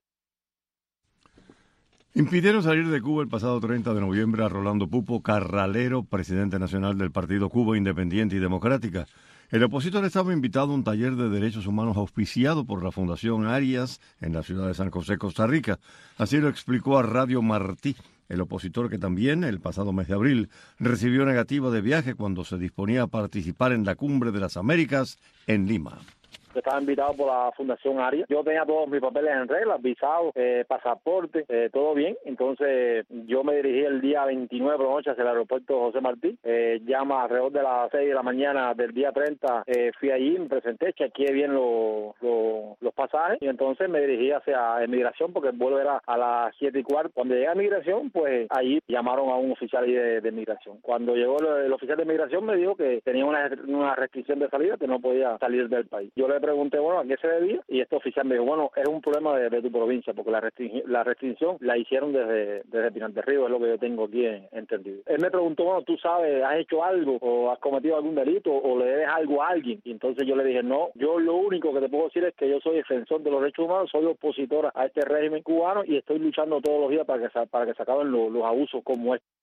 Speaker 1: Impidieron salir de Cuba el pasado treinta de noviembre a Rolando Pupo Carralero, presidente nacional del partido Cuba Independiente y Democrática. El opositor estaba invitado a un taller de derechos humanos auspiciado por la Fundación Arias en la ciudad de San José, Costa Rica. Así lo explicó a Radio Martí el opositor, que también el pasado mes de abril recibió negativa de viaje cuando se disponía a participar en la Cumbre de las Américas en Lima.
Speaker 11: Estaba invitado por la Fundación Arias. Yo tenía todos mis papeles en regla, visado, eh, pasaporte, eh, todo bien. Entonces yo me dirigí el día veintinueve por la noche hacia el aeropuerto José Martí. Eh, llama alrededor de las seis de la mañana del día treinta. Eh, fui allí, me presenté, chequeé bien lo, lo, los pasajes y entonces me dirigí hacia Emigración porque el vuelo era a las siete y cuarto. Cuando llegué a Emigración, pues allí llamaron a un oficial de, de Migración. Cuando llegó el, el oficial de Migración me dijo que tenía una, una restricción de salida, que no podía salir del país. Yo le pregunté, bueno, ¿a qué se debía? Y este oficial me dijo, bueno, es un problema de, de tu provincia, porque la, restring- la restricción la hicieron desde, desde Pinar del Río, es lo que yo tengo aquí en, entendido. Él me preguntó, bueno, ¿tú sabes, has hecho algo o has cometido algún delito o le debes algo a alguien? Y entonces yo le dije, no, yo lo único que te puedo decir es que yo soy defensor de los derechos humanos, soy opositora a este régimen cubano y estoy luchando todos los días para que, para que se acaben los, los abusos como este.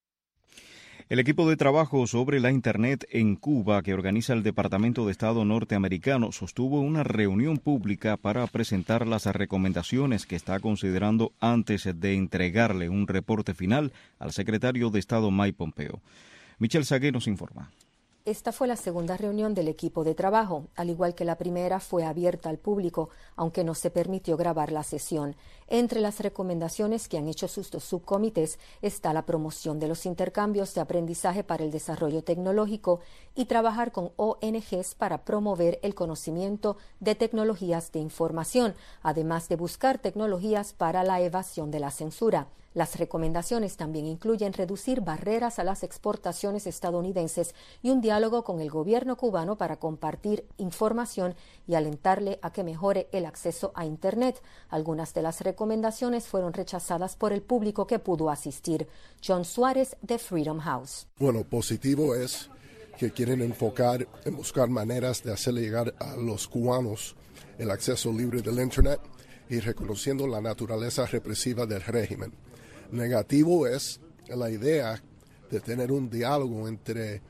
Speaker 10: El equipo de trabajo sobre la Internet en Cuba que organiza el Departamento de Estado norteamericano sostuvo una reunión pública para presentar las recomendaciones que está considerando antes de entregarle un reporte final al secretario de Estado Mike Pompeo. Michelle Sagué nos informa.
Speaker 12: Esta fue la segunda reunión del equipo de trabajo. Al igual que la primera, fue abierta al público, aunque no se permitió grabar la sesión. Entre las recomendaciones que han hecho sus dos subcomités está la promoción de los intercambios de aprendizaje para el desarrollo tecnológico y trabajar con O N Ges para promover el conocimiento de tecnologías de información, además de buscar tecnologías para la evasión de la censura. Las recomendaciones también incluyen reducir barreras a las exportaciones estadounidenses y un diálogo con el gobierno cubano para compartir información y alentarle a que mejore el acceso a Internet. Algunas de las recomendaciones fueron rechazadas por el público que pudo asistir. John Suárez, de Freedom House.
Speaker 13: Bueno, positivo es que quieren enfocar en buscar maneras de hacerle llegar a los cubanos el acceso libre del Internet y reconociendo la naturaleza represiva del régimen. Negativo es la idea de tener un diálogo entre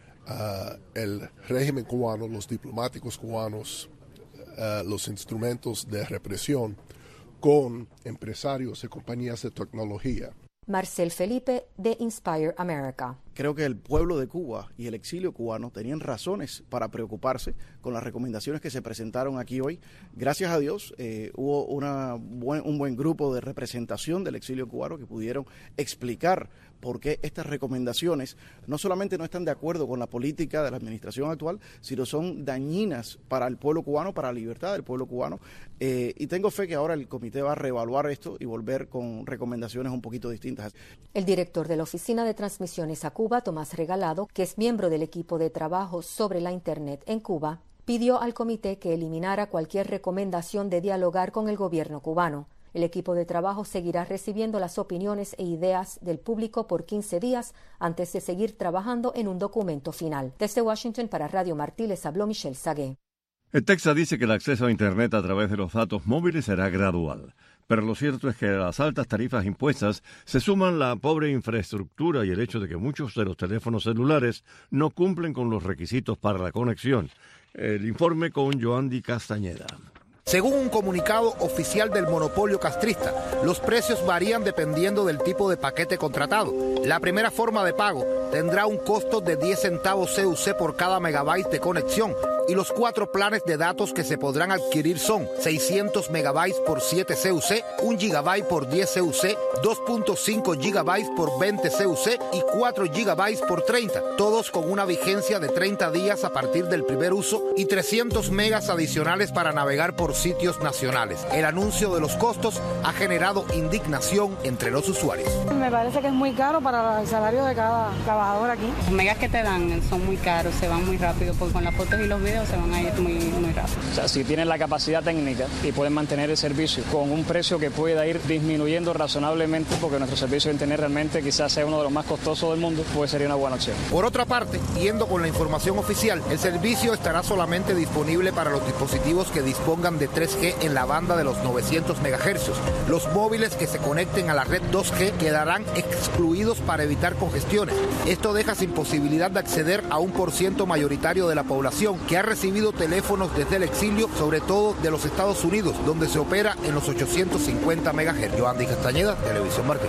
Speaker 13: uh, el régimen cubano, los diplomáticos cubanos, uh, los instrumentos de represión, con empresarios y compañías de tecnología.
Speaker 12: Marcel Felipe, de Inspire America.
Speaker 15: Creo que el pueblo de Cuba y el exilio cubano tenían razones para preocuparse con las recomendaciones que se presentaron aquí hoy. Gracias a Dios eh, hubo una buen, un buen grupo de representación del exilio cubano que pudieron explicar por qué estas recomendaciones no solamente no están de acuerdo con la política de la administración actual, sino son dañinas para el pueblo cubano, para la libertad del pueblo cubano. Eh, y tengo fe que ahora el comité va a reevaluar esto y volver con recomendaciones un poquito distintas.
Speaker 12: El director de la Oficina de Transmisiones a Cuba, Tomás Regalado, que es miembro del equipo de trabajo sobre la Internet en Cuba, pidió al comité que eliminara cualquier recomendación de dialogar con el gobierno cubano. El equipo de trabajo seguirá recibiendo las opiniones e ideas del público por quince días antes de seguir trabajando en un documento final. Desde Washington para Radio Martí les habló Michelle Sagué.
Speaker 1: El Texas dice que el acceso a Internet a través de los datos móviles será gradual. Pero lo cierto es que a las altas tarifas impuestas se suman la pobre infraestructura y el hecho de que muchos de los teléfonos celulares no cumplen con los requisitos para la conexión. El informe con Joandy Castañeda.
Speaker 16: Según un comunicado oficial del monopolio castrista, los precios varían dependiendo del tipo de paquete contratado. La primera forma de pago tendrá un costo de diez centavos C U C por cada megabyte de conexión y los cuatro planes de datos que se podrán adquirir son seiscientos megabytes por siete C U C, un gigabyte por diez C U C, dos punto cinco gigabytes por veinte C U C y cuatro gigabytes por treinta, todos con una vigencia de treinta días a partir del primer uso y trescientos megas adicionales para navegar por sitios nacionales. El anuncio de los costos ha generado indignación entre los usuarios.
Speaker 17: Me parece que es muy caro para el salario de cada trabajador aquí.
Speaker 26: Los megas que te dan son muy caros, se van muy rápido, porque con las fotos y los videos se van a ir muy, muy rápido.
Speaker 27: O sea, si tienen la capacidad técnica y pueden mantener el servicio con un precio que pueda ir disminuyendo razonablemente, porque nuestro servicio de internet realmente quizás sea uno de los más costosos del mundo, pues sería una buena opción.
Speaker 16: Por otra parte, yendo con la información oficial, el servicio estará solamente disponible para los dispositivos que dispongan de tres G en la banda de los novecientos megahercios. Los móviles que se conecten a la red dos G quedarán excluidos para evitar congestiones. Esto deja sin posibilidad de acceder a un por ciento mayoritario de la población que ha recibido teléfonos desde el exilio, sobre todo de los Estados Unidos, donde se opera en los ochocientos cincuenta megahercios. Joandy Castañeda, Televisión Martín.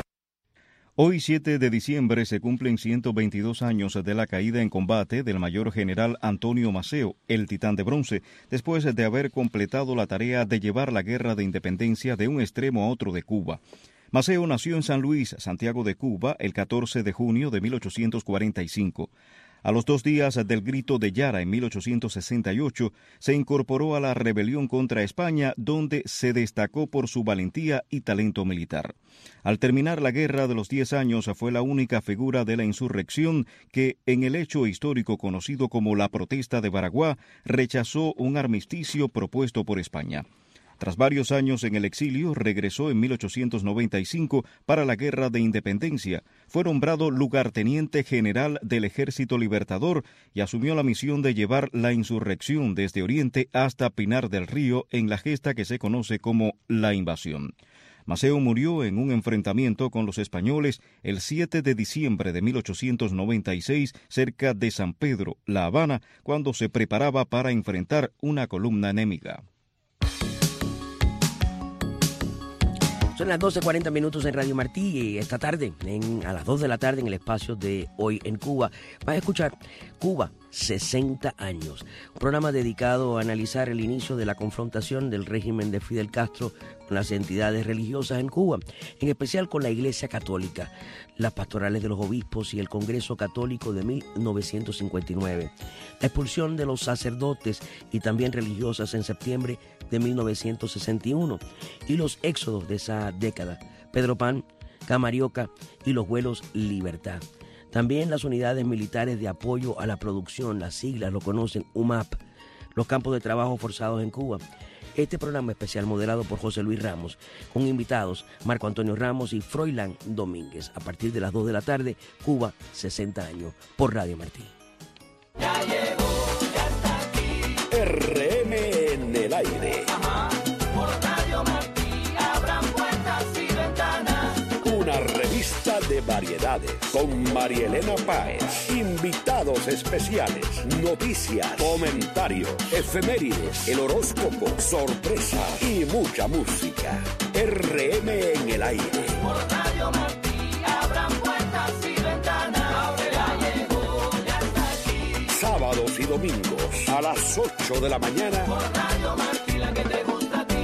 Speaker 10: Hoy, siete de diciembre, se cumplen ciento veintidós años de la caída en combate del mayor general Antonio Maceo, el Titán de Bronce, después de haber completado la tarea de llevar la guerra de independencia de un extremo a otro de Cuba. Maceo nació en San Luis, Santiago de Cuba, el catorce de junio de mil ochocientos cuarenta y cinco. A los dos días del Grito de Yara en mil ochocientos sesenta y ocho, se incorporó a la rebelión contra España, donde se destacó por su valentía y talento militar. Al terminar la Guerra de los Diez Años, fue la única figura de la insurrección que, en el hecho histórico conocido como la Protesta de Baraguá, rechazó un armisticio propuesto por España. Tras varios años en el exilio, regresó en mil ochocientos noventa y cinco para la Guerra de Independencia. Fue nombrado lugarteniente general del Ejército Libertador y asumió la misión de llevar la insurrección desde Oriente hasta Pinar del Río en la gesta que se conoce como la invasión. Maceo murió en un enfrentamiento con los españoles el siete de diciembre de mil ochocientos noventa y seis cerca de San Pedro, La Habana, cuando se preparaba para enfrentar una columna enemiga.
Speaker 2: Son las doce cuarenta minutos en Radio Martí y esta tarde, en, a las dos de la tarde, en el espacio de Hoy en Cuba, vas a escuchar Cuba, sesenta años, un programa dedicado a analizar el inicio de la confrontación del régimen de Fidel Castro con las entidades religiosas en Cuba, en especial con la Iglesia Católica, las pastorales de los obispos y el Congreso Católico de mil novecientos cincuenta y nueve, la expulsión de los sacerdotes y también religiosas en septiembre de mil novecientos sesenta y uno y los éxodos de esa década, Pedro Pan, Camarioca y los vuelos Libertad. También las unidades militares de apoyo a la producción, las siglas lo conocen, U M A P, los campos de trabajo forzados en Cuba. Este programa especial moderado por José Luis Ramos, con invitados Marco Antonio Ramos y Froilán Domínguez. A partir de las dos de la tarde, Cuba, sesenta años, por Radio Martí.
Speaker 3: Ya llegó, ya está aquí. R M en el aire. Ajá, por Radio Martí abran puertas y ventanas. Una revista de variedades con María Elena Páez. Invitados especiales, noticias, comentarios, efemérides, el horóscopo, sorpresas y mucha música. R M en el aire. Por Radio Martí abran puertas y ventanas. Ya llegó, ya está aquí. Sábados y domingos a las ocho de la mañana. Por Radio Martí, la que te gusta a ti.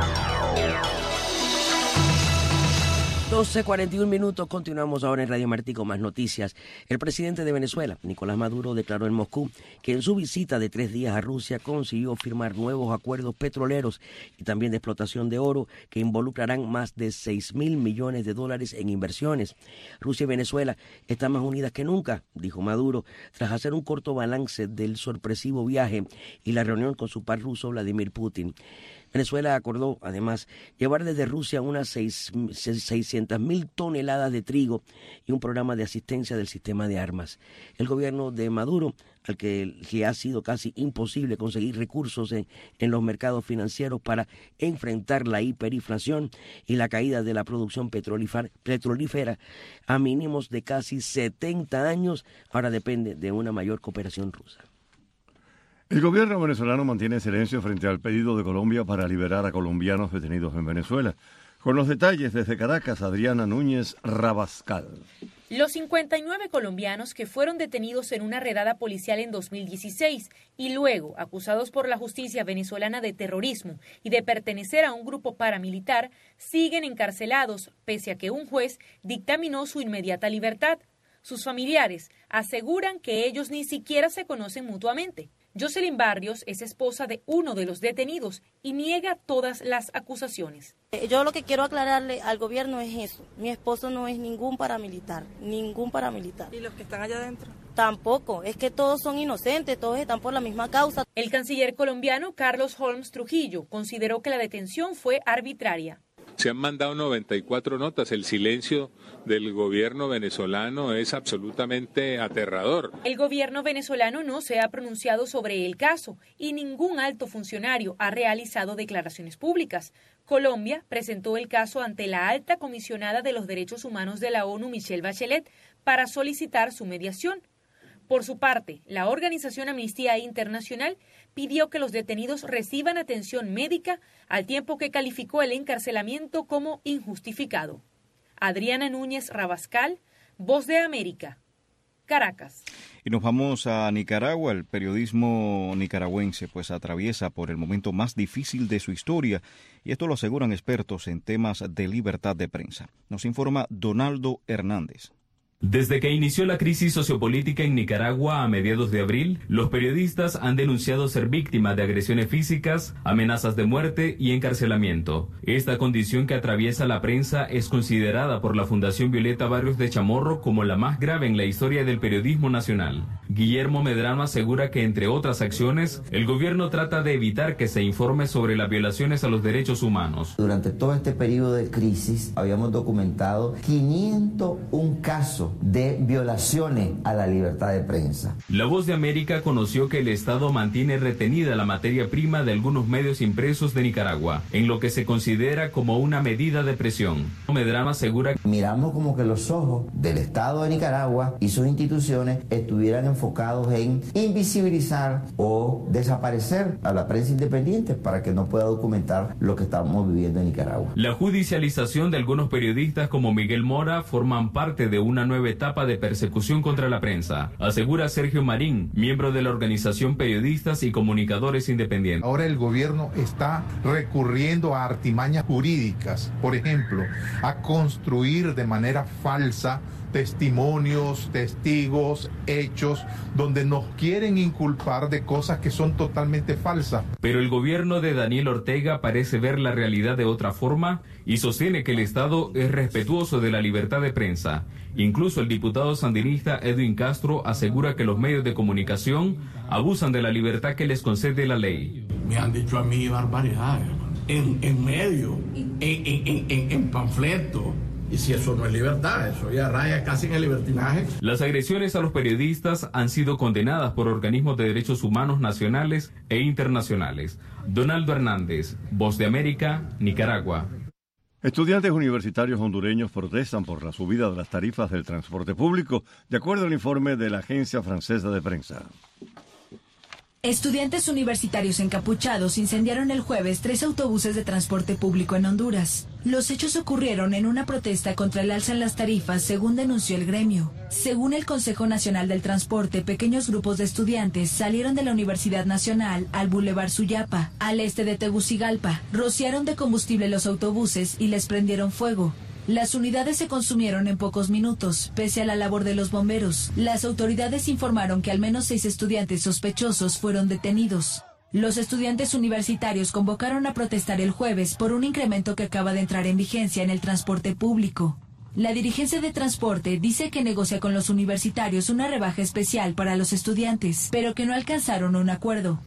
Speaker 2: doce cuarenta y un minutos, continuamos ahora en Radio Martí con más noticias. El presidente de Venezuela, Nicolás Maduro, declaró en Moscú que en su visita de tres días a Rusia consiguió firmar nuevos acuerdos petroleros y también de explotación de oro que involucrarán más de seis mil millones de dólares en inversiones. Rusia y Venezuela están más unidas que nunca, dijo Maduro, tras hacer un corto balance del sorpresivo viaje y la reunión con su par ruso Vladimir Putin. Venezuela acordó, además, llevar desde Rusia unas seiscientas mil toneladas de trigo y un programa de asistencia del sistema de armas. El gobierno de Maduro, al que le ha sido casi imposible conseguir recursos en, en los mercados financieros para enfrentar la hiperinflación y la caída de la producción petrolífera a mínimos de casi setenta años, ahora depende de una mayor cooperación rusa.
Speaker 1: El gobierno venezolano mantiene silencio frente al pedido de Colombia para liberar a colombianos detenidos en Venezuela. Con los detalles desde Caracas, Adriana Núñez Rabascal.
Speaker 18: Los cincuenta y nueve colombianos que fueron detenidos en una redada policial en dos mil dieciséis y luego acusados por la justicia venezolana de terrorismo y de pertenecer a un grupo paramilitar siguen encarcelados pese a que un juez dictaminó su inmediata libertad. Sus familiares aseguran que ellos ni siquiera se conocen mutuamente. Jocelyn Barrios es esposa de uno de los detenidos y niega todas las acusaciones.
Speaker 19: Yo lo que quiero aclararle al gobierno es eso. Mi esposo no es ningún paramilitar, ningún paramilitar.
Speaker 20: ¿Y los que están allá adentro?
Speaker 19: Tampoco, es que todos son inocentes, todos están por la misma causa.
Speaker 18: El canciller colombiano Carlos Holmes Trujillo consideró que la detención fue arbitraria.
Speaker 21: Se han mandado noventa y cuatro notas. El silencio del gobierno venezolano es absolutamente aterrador.
Speaker 18: El gobierno venezolano no se ha pronunciado sobre el caso y ningún alto funcionario ha realizado declaraciones públicas. Colombia presentó el caso ante la alta comisionada de los derechos humanos de la ONU, Michelle Bachelet, para solicitar su mediación. Por su parte, la organización Amnistía Internacional pidió que los detenidos reciban atención médica, al tiempo que calificó el encarcelamiento como injustificado. Adriana Núñez Rabascal, Voz de América, Caracas.
Speaker 10: Y nos vamos a Nicaragua. El periodismo nicaragüense pues atraviesa por el momento más difícil de su historia, y esto lo aseguran expertos en temas de libertad de prensa. Nos informa Donaldo Hernández.
Speaker 4: Desde que inició la crisis sociopolítica en Nicaragua a mediados de abril, los periodistas han denunciado ser víctimas de agresiones físicas, amenazas de muerte y encarcelamiento. Esta condición que atraviesa la prensa es considerada por la Fundación Violeta Barrios de Chamorro como la más grave en la historia del periodismo nacional. Guillermo Medrano asegura que, entre otras acciones, el gobierno trata de evitar que se informe sobre las violaciones a los derechos humanos.
Speaker 5: Durante todo este periodo de crisis habíamos documentado quinientos uno casos de violaciones a la libertad de prensa.
Speaker 4: La Voz de América conoció que el Estado mantiene retenida la materia prima de algunos medios impresos de Nicaragua, en lo que se considera como una medida de presión. Medrano asegura que
Speaker 5: miramos como que los ojos del Estado de Nicaragua y sus instituciones estuvieran enfocados en invisibilizar o desaparecer a la prensa independiente para que no pueda documentar lo que estamos viviendo en Nicaragua.
Speaker 4: La judicialización de algunos periodistas como Miguel Mora forman parte de una nueva etapa de persecución contra la prensa, asegura Sergio Marín, miembro de la organización Periodistas y Comunicadores Independientes.
Speaker 8: Ahora el gobierno está recurriendo a artimañas jurídicas, por ejemplo, a construir de manera falsa testimonios, testigos, hechos, donde nos quieren inculpar de cosas que son totalmente falsas.
Speaker 4: Pero el gobierno de Daniel Ortega parece ver la realidad de otra forma y sostiene que el Estado es respetuoso de la libertad de prensa. Incluso el diputado sandinista Edwin Castro asegura que los medios de comunicación abusan de la libertad que les concede la ley.
Speaker 20: Me han dicho a mí barbaridades, en, en medio, en, en, en, en panfleto. Y si eso no es libertad, eso ya raya casi en el libertinaje.
Speaker 4: Las agresiones a los periodistas han sido condenadas por organismos de derechos humanos nacionales e internacionales. Donaldo Hernández, Voz de América, Nicaragua.
Speaker 1: Estudiantes universitarios hondureños protestan por la subida de las tarifas del transporte público, de acuerdo al informe de la Agencia Francesa de Prensa.
Speaker 22: Estudiantes universitarios encapuchados incendiaron el jueves tres autobuses de transporte público en Honduras. Los hechos ocurrieron en una protesta contra el alza en las tarifas, según denunció el gremio. Según el Consejo Nacional del Transporte, pequeños grupos de estudiantes salieron de la Universidad Nacional al Boulevard Suyapa, al este de Tegucigalpa, rociaron de combustible los autobuses y les prendieron fuego. Las unidades se consumieron en pocos minutos, pese a la labor de los bomberos. Las autoridades informaron que al menos seis estudiantes sospechosos fueron detenidos. Los estudiantes universitarios convocaron a protestar el jueves por un incremento que acaba de entrar en vigencia en el transporte público. La dirigencia de transporte dice que negocia con los universitarios una rebaja especial para los estudiantes, pero que no alcanzaron un acuerdo.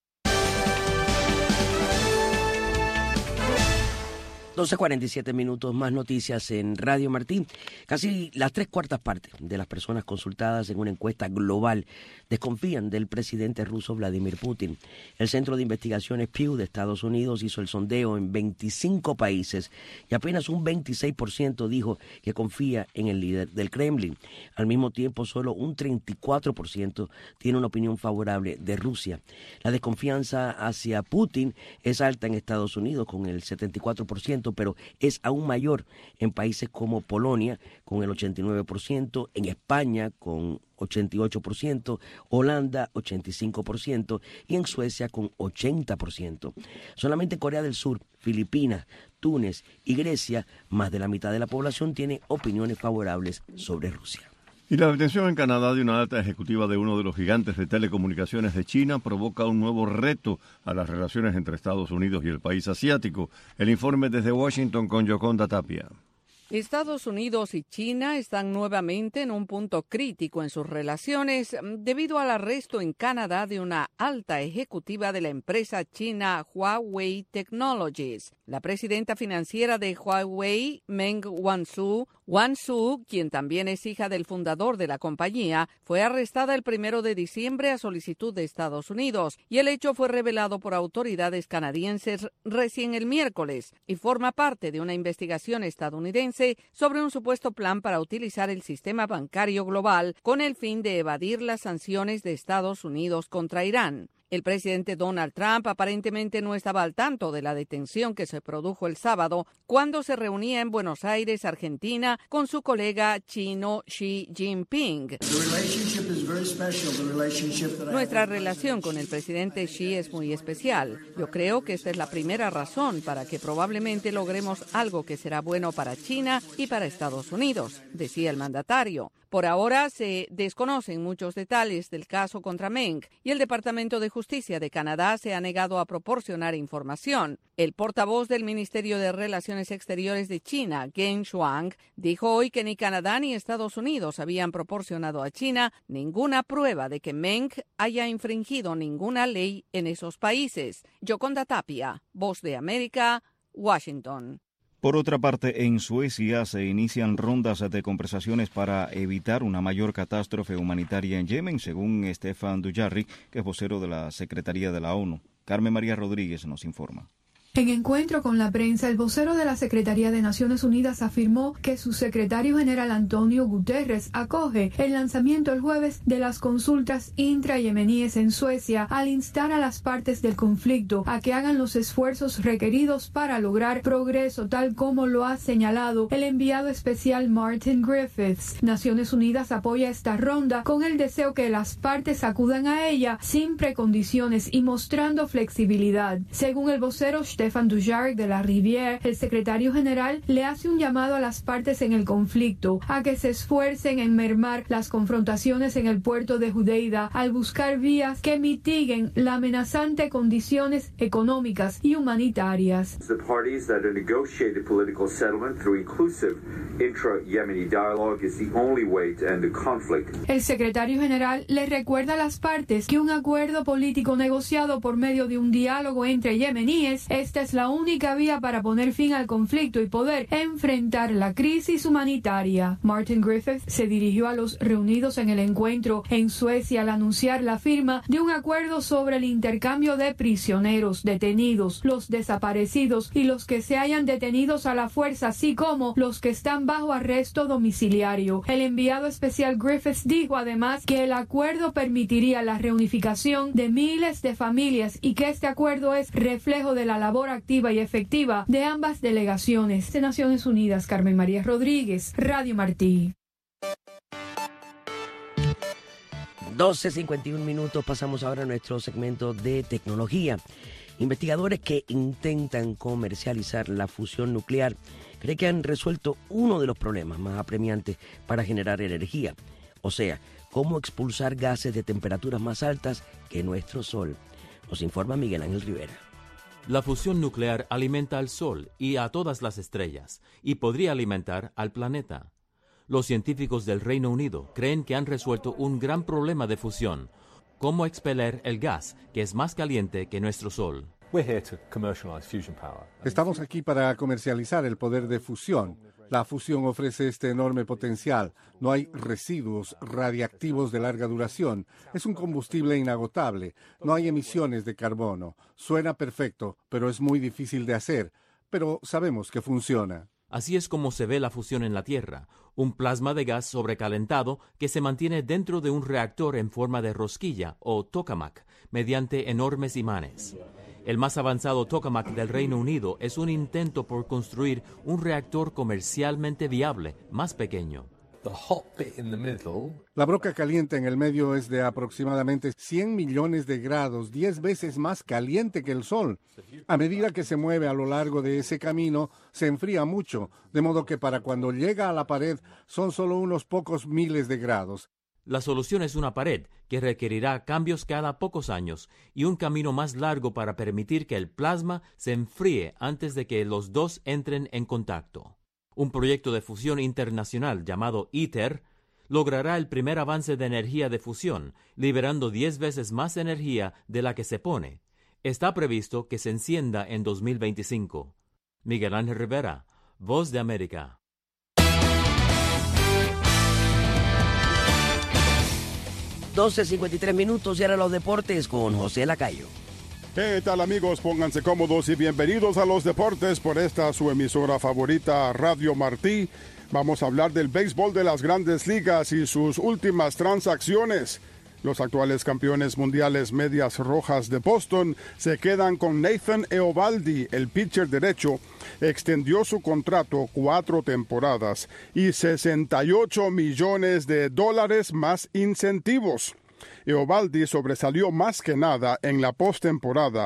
Speaker 2: doce cuarenta y siete minutos, más noticias en Radio Martín. Casi las tres cuartas partes de las personas consultadas en una encuesta global desconfían del presidente ruso Vladimir Putin. El Centro de Investigaciones Pew de Estados Unidos hizo el sondeo en veinticinco países y apenas un veintiséis por ciento dijo que confía en el líder del Kremlin. Al mismo tiempo, solo un treinta y cuatro por ciento tiene una opinión favorable de Rusia. La desconfianza hacia Putin es alta en Estados Unidos con el setenta y cuatro por ciento, pero es aún mayor en países como Polonia con el ochenta y nueve por ciento, en España con ochenta y ocho por ciento, Holanda ochenta y cinco por ciento y en Suecia con ochenta por ciento. Solamente Corea del Sur, Filipinas, Túnez y Grecia, más de la mitad de la población tiene opiniones favorables sobre Rusia.
Speaker 1: Y la detención en Canadá de una alta ejecutiva de uno de los gigantes de telecomunicaciones de China provoca un nuevo reto a las relaciones entre Estados Unidos y el país asiático. El informe desde Washington con Yoconda Tapia.
Speaker 23: Estados Unidos y China están nuevamente en un punto crítico en sus relaciones debido al arresto en Canadá de una alta ejecutiva de la empresa china Huawei Technologies. La presidenta financiera de Huawei, Meng Wanzhou, Wanzhou, quien también es hija del fundador de la compañía, fue arrestada el primero de diciembre a solicitud de Estados Unidos y el hecho fue revelado por autoridades canadienses recién el miércoles y forma parte de una investigación estadounidense sobre un supuesto plan para utilizar el sistema bancario global con el fin de evadir las sanciones de Estados Unidos contra Irán. El presidente Donald Trump aparentemente no estaba al tanto de la detención que se produjo el sábado cuando se reunía en Buenos Aires, Argentina, con su colega chino Xi Jinping. Nuestra relación con el presidente Xi es muy especial. Yo creo que esta es la primera razón para que probablemente logremos algo que será bueno para China y para Estados Unidos, decía el mandatario. Por ahora se desconocen muchos detalles del caso contra Meng y el Departamento de Justicia de Canadá se ha negado a proporcionar información. El portavoz del Ministerio de Relaciones Exteriores de China, Geng Shuang, dijo hoy que ni Canadá ni Estados Unidos habían proporcionado a China ninguna prueba de que Meng haya infringido ninguna ley en esos países. Yoconda Tapia, Voz de América, Washington.
Speaker 10: Por otra parte, en Suecia se inician rondas de conversaciones para evitar una mayor catástrofe humanitaria en Yemen, según Stefan Dujarric, que es vocero de la Secretaría de la ONU. Carmen María Rodríguez nos informa.
Speaker 6: En encuentro con la prensa, el vocero de la Secretaría de Naciones Unidas afirmó que su secretario general Antonio Guterres acoge el lanzamiento el jueves de las consultas intra-yemeníes en Suecia al instar a las partes del conflicto a que hagan los esfuerzos requeridos para lograr progreso, tal como lo ha señalado el enviado especial Martin Griffiths. Naciones Unidas apoya esta ronda con el deseo que las partes acudan a ella sin precondiciones y mostrando flexibilidad. Según el vocero Stefan Dujarric de la Rivière, el secretario general le hace un llamado a las partes en el conflicto a que se esfuercen en mermar las confrontaciones en el puerto de Judeida al buscar vías que mitiguen las amenazantes condiciones económicas y humanitarias.
Speaker 7: The parties that negotiate a political settlement through inclusive intra-Yemeni dialogue is the only way to end the conflict.
Speaker 6: El secretario general le recuerda a las partes que un acuerdo político negociado por medio de un diálogo entre yemeníes es Esta es la única vía para poner fin al conflicto y poder enfrentar la crisis humanitaria. Martin Griffiths se dirigió a los reunidos en el encuentro en Suecia al anunciar la firma de un acuerdo sobre el intercambio de prisioneros, detenidos, los desaparecidos y los que se hayan detenidos a la fuerza, así como los que están bajo arresto domiciliario. El enviado especial Griffiths dijo además que el acuerdo permitiría la reunificación de miles de familias y que este acuerdo es reflejo de la labor activa y efectiva de ambas delegaciones. De Naciones Unidas, Carmen María Rodríguez, Radio Martí.
Speaker 2: doce cincuenta y uno minutos, pasamos ahora a nuestro segmento de tecnología. Investigadores que intentan comercializar la fusión nuclear creen que han resuelto uno de los problemas más apremiantes para generar energía, o sea, cómo expulsar gases de temperaturas más altas que nuestro Sol. Nos informa Miguel Ángel Rivera.
Speaker 9: La fusión nuclear alimenta al Sol y a todas las estrellas, y podría alimentar al planeta. Los científicos del Reino Unido creen que han resuelto un gran problema de fusión: cómo expeler el gas que es más caliente que nuestro Sol.
Speaker 11: Estamos aquí para comercializar el poder de fusión. La fusión ofrece este enorme potencial. No hay residuos radiactivos de larga duración. Es un combustible inagotable. No hay emisiones de carbono. Suena perfecto, pero es muy difícil de hacer. Pero sabemos que funciona.
Speaker 9: Así es como se ve la fusión en la Tierra, un plasma de gas sobrecalentado que se mantiene dentro de un reactor en forma de rosquilla o tokamak, mediante enormes imanes. El más avanzado tokamak del Reino Unido es un intento por construir un reactor comercialmente viable, más pequeño.
Speaker 11: La broca caliente en el medio es de aproximadamente cien millones de grados, diez veces más caliente que el Sol. A medida que se mueve a lo largo de ese camino, se enfría mucho, de modo que para cuando llega a la pared son solo unos pocos miles de grados.
Speaker 9: La solución es una pared que requerirá cambios cada pocos años y un camino más largo para permitir que el plasma se enfríe antes de que los dos entren en contacto. Un proyecto de fusión internacional llamado ITER logrará el primer avance de energía de fusión, liberando diez veces más energía de la que se pone. Está previsto que se encienda en dos mil veinticinco. Miguel Ángel Rivera, Voz de América.
Speaker 2: doce cincuenta y tres minutos y ahora los deportes con José Lacayo.
Speaker 14: ¿Qué tal, amigos? Pónganse cómodos y bienvenidos a los deportes por esta su emisora favorita, Radio Martí. Vamos a hablar del béisbol de las Grandes Ligas y sus últimas transacciones. Los actuales campeones mundiales Medias Rojas de Boston se quedan con Nathan Eovaldi, el pitcher derecho. Extendió su contrato cuatro temporadas y sesenta y ocho millones de dólares más incentivos. Eovaldi sobresalió más que nada en la postemporada.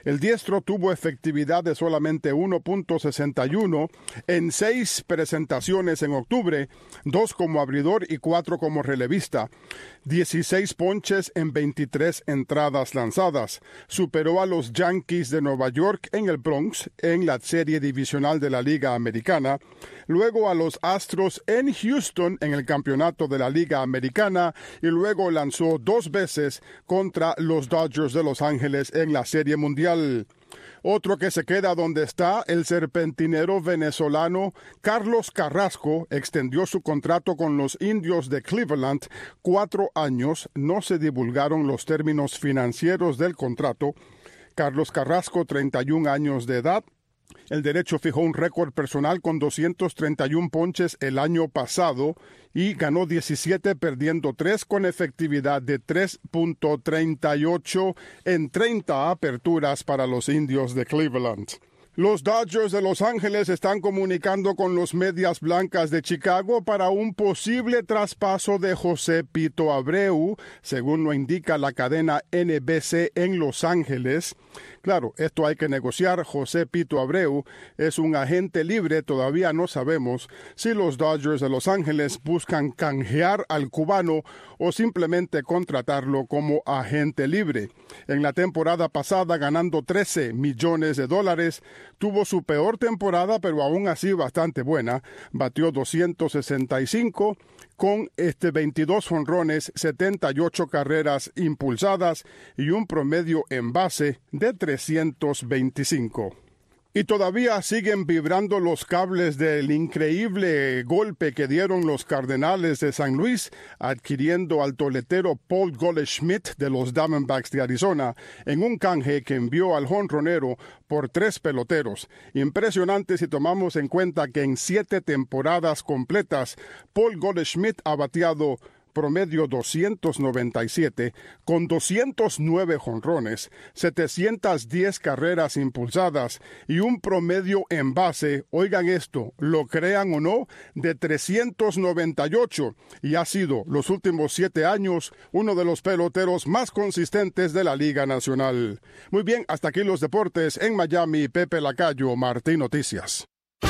Speaker 14: El diestro tuvo efectividad de solamente uno punto sesenta y uno en seis presentaciones en octubre, dos como abridor y cuatro como relevista. dieciséis ponches en veintitrés entradas lanzadas. Superó a los Yankees de Nueva York en el Bronx en la serie divisional de la Liga Americana, luego a los Astros en Houston en el campeonato de la Liga Americana y luego lanzó dos veces contra los Dodgers de Los Ángeles en la Serie Mundial. Otro que se queda donde está, el serpentinero venezolano Carlos Carrasco, extendió su contrato con los Indios de Cleveland cuatro años. No se divulgaron los términos financieros del contrato. Carlos Carrasco, treinta y un años de edad. El derecho fijó un récord personal con doscientos treinta y un ponches el año pasado y ganó diecisiete perdiendo tres con efectividad de tres punto treinta y ocho en treinta aperturas para los Indios de Cleveland. Los Dodgers de Los Ángeles están comunicando con los Medias Blancas de Chicago para un posible traspaso de José Pito Abreu, según lo indica la cadena N B C en Los Ángeles. Claro, esto hay que negociar. José Pito Abreu es un agente libre. Todavía no sabemos si los Dodgers de Los Ángeles buscan canjear al cubano o simplemente contratarlo como agente libre. En la temporada pasada, ganando trece millones de dólares, tuvo su peor temporada, pero aún así bastante buena. Batió doscientos sesenta y cinco con este veintidós jonrones, setenta y ocho carreras impulsadas y un promedio en base de trescientos veinticinco. Y todavía siguen vibrando los cables del increíble golpe que dieron los Cardenales de San Luis, adquiriendo al toletero Paul Goldschmidt de los Diamondbacks de Arizona, en un canje que envió al jonronero por tres peloteros. Impresionante si tomamos en cuenta que en siete temporadas completas, Paul Goldschmidt ha bateado promedio doscientos noventa y siete, con doscientos nueve jonrones, setecientas diez carreras impulsadas y un promedio en base, oigan esto, lo crean o no, de trescientos noventa y ocho, y ha sido los últimos siete años uno de los peloteros más consistentes de la Liga Nacional. Muy bien, hasta aquí los deportes en Miami. Pepe Lacayo, Martín Noticias.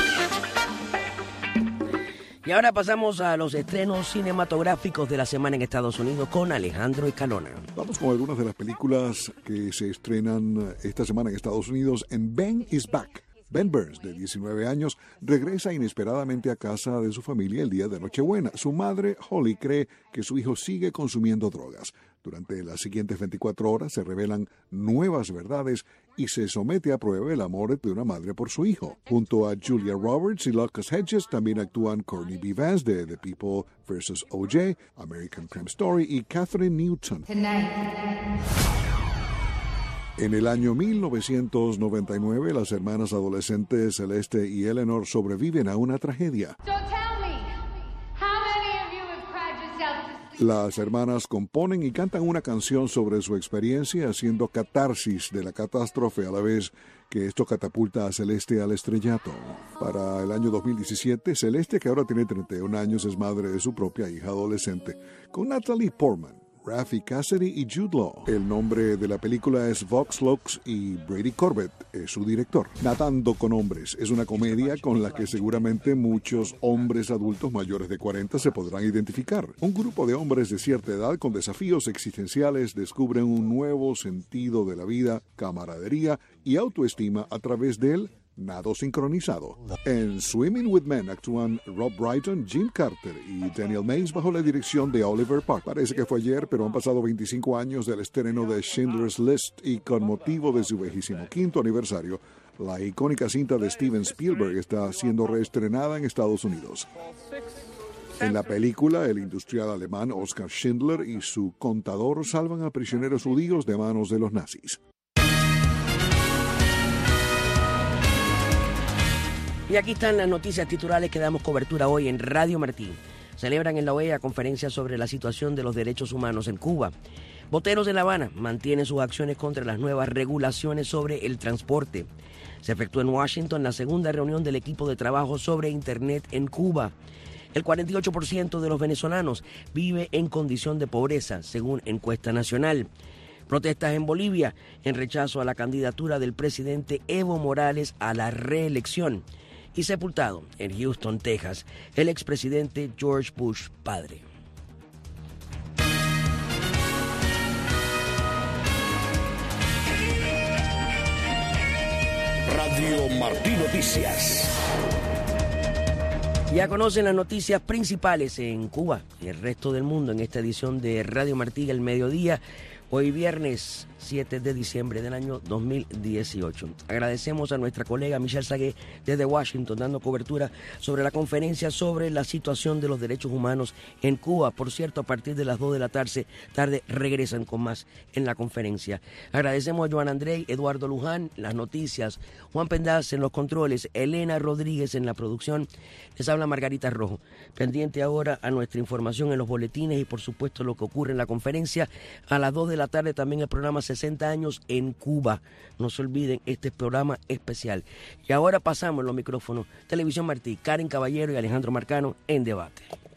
Speaker 2: Y ahora pasamos a los estrenos cinematográficos de la semana en Estados Unidos con Alejandro Escalona.
Speaker 12: Vamos con algunas de las películas que se estrenan esta semana en Estados Unidos. En Ben is Back. Ben Burns, de diecinueve años, regresa inesperadamente a casa de su familia el día de Nochebuena. Su madre, Holly, cree que su hijo sigue consumiendo drogas. Durante las siguientes veinticuatro horas se revelan nuevas verdades y se somete a prueba el amor de una madre por su hijo. Junto a Julia Roberts y Lucas Hedges también actúan Courtney B. Vance de The People versus O J, American Crime Story y Catherine Newton. En el año mil novecientos noventa y nueve, las hermanas adolescentes Celeste y Eleanor sobreviven a una tragedia. Las hermanas componen y cantan una canción sobre su experiencia, haciendo catarsis de la catástrofe a la vez que esto catapulta a Celeste al estrellato. Para el año dos mil diecisiete, Celeste, que ahora tiene treinta y un años, es madre de su propia hija adolescente, con Natalie Portman, Rafi Cassidy y Jude Law. El nombre de la película es Vox Lux y Brady Corbett es su director. Nadando con hombres es una comedia con la que seguramente muchos hombres adultos mayores de cuarenta se podrán identificar. Un grupo de hombres de cierta edad con desafíos existenciales descubren un nuevo sentido de la vida, camaradería y autoestima a través del nado sincronizado. En Swimming with Men actúan Rob Brydon, Jim Carter y Daniel Mays bajo la dirección de Oliver Park. Parece que fue ayer, pero han pasado veinticinco años del estreno de Schindler's List y con motivo de su vigésimo quinto aniversario, la icónica cinta de Steven Spielberg está siendo reestrenada en Estados Unidos. En la película, el industrial alemán Oskar Schindler y su contador salvan a prisioneros judíos de manos de los nazis.
Speaker 2: Y aquí están las noticias titulares que damos cobertura hoy en Radio Martín. Celebran en la O E A conferencia sobre la situación de los derechos humanos en Cuba. Boteros de La Habana mantienen sus acciones contra las nuevas regulaciones sobre el transporte. Se efectuó en Washington la segunda reunión del equipo de trabajo sobre Internet en Cuba. El cuarenta y ocho por ciento de los venezolanos vive en condición de pobreza, según encuesta nacional. Protestas en Bolivia en rechazo a la candidatura del presidente Evo Morales a la reelección. Y sepultado en Houston, Texas, el expresidente George Bush padre.
Speaker 3: Radio Martí Noticias.
Speaker 2: Ya conocen las noticias principales en Cuba y el resto del mundo en esta edición de Radio Martí al mediodía, hoy viernes siete de diciembre del año dos mil dieciocho. Agradecemos a nuestra colega Michelle Sagué desde Washington dando cobertura sobre la conferencia sobre la situación de los derechos humanos en Cuba. Por cierto, a partir de las dos de la tarde, tarde regresan con más en la conferencia. Agradecemos a Joan Andrei, Eduardo Luján, las noticias, Juan Pendaz en los controles, Elena Rodríguez en la producción. Les habla Margarita Rojo. Pendiente ahora a nuestra información en los boletines y por supuesto lo que ocurre en la conferencia. A las dos de la tarde también el programa sesenta años en Cuba. No se olviden, este programa especial. Y ahora pasamos los micrófonos. Televisión Martí, Karen Caballero y Alejandro Marcano en debate.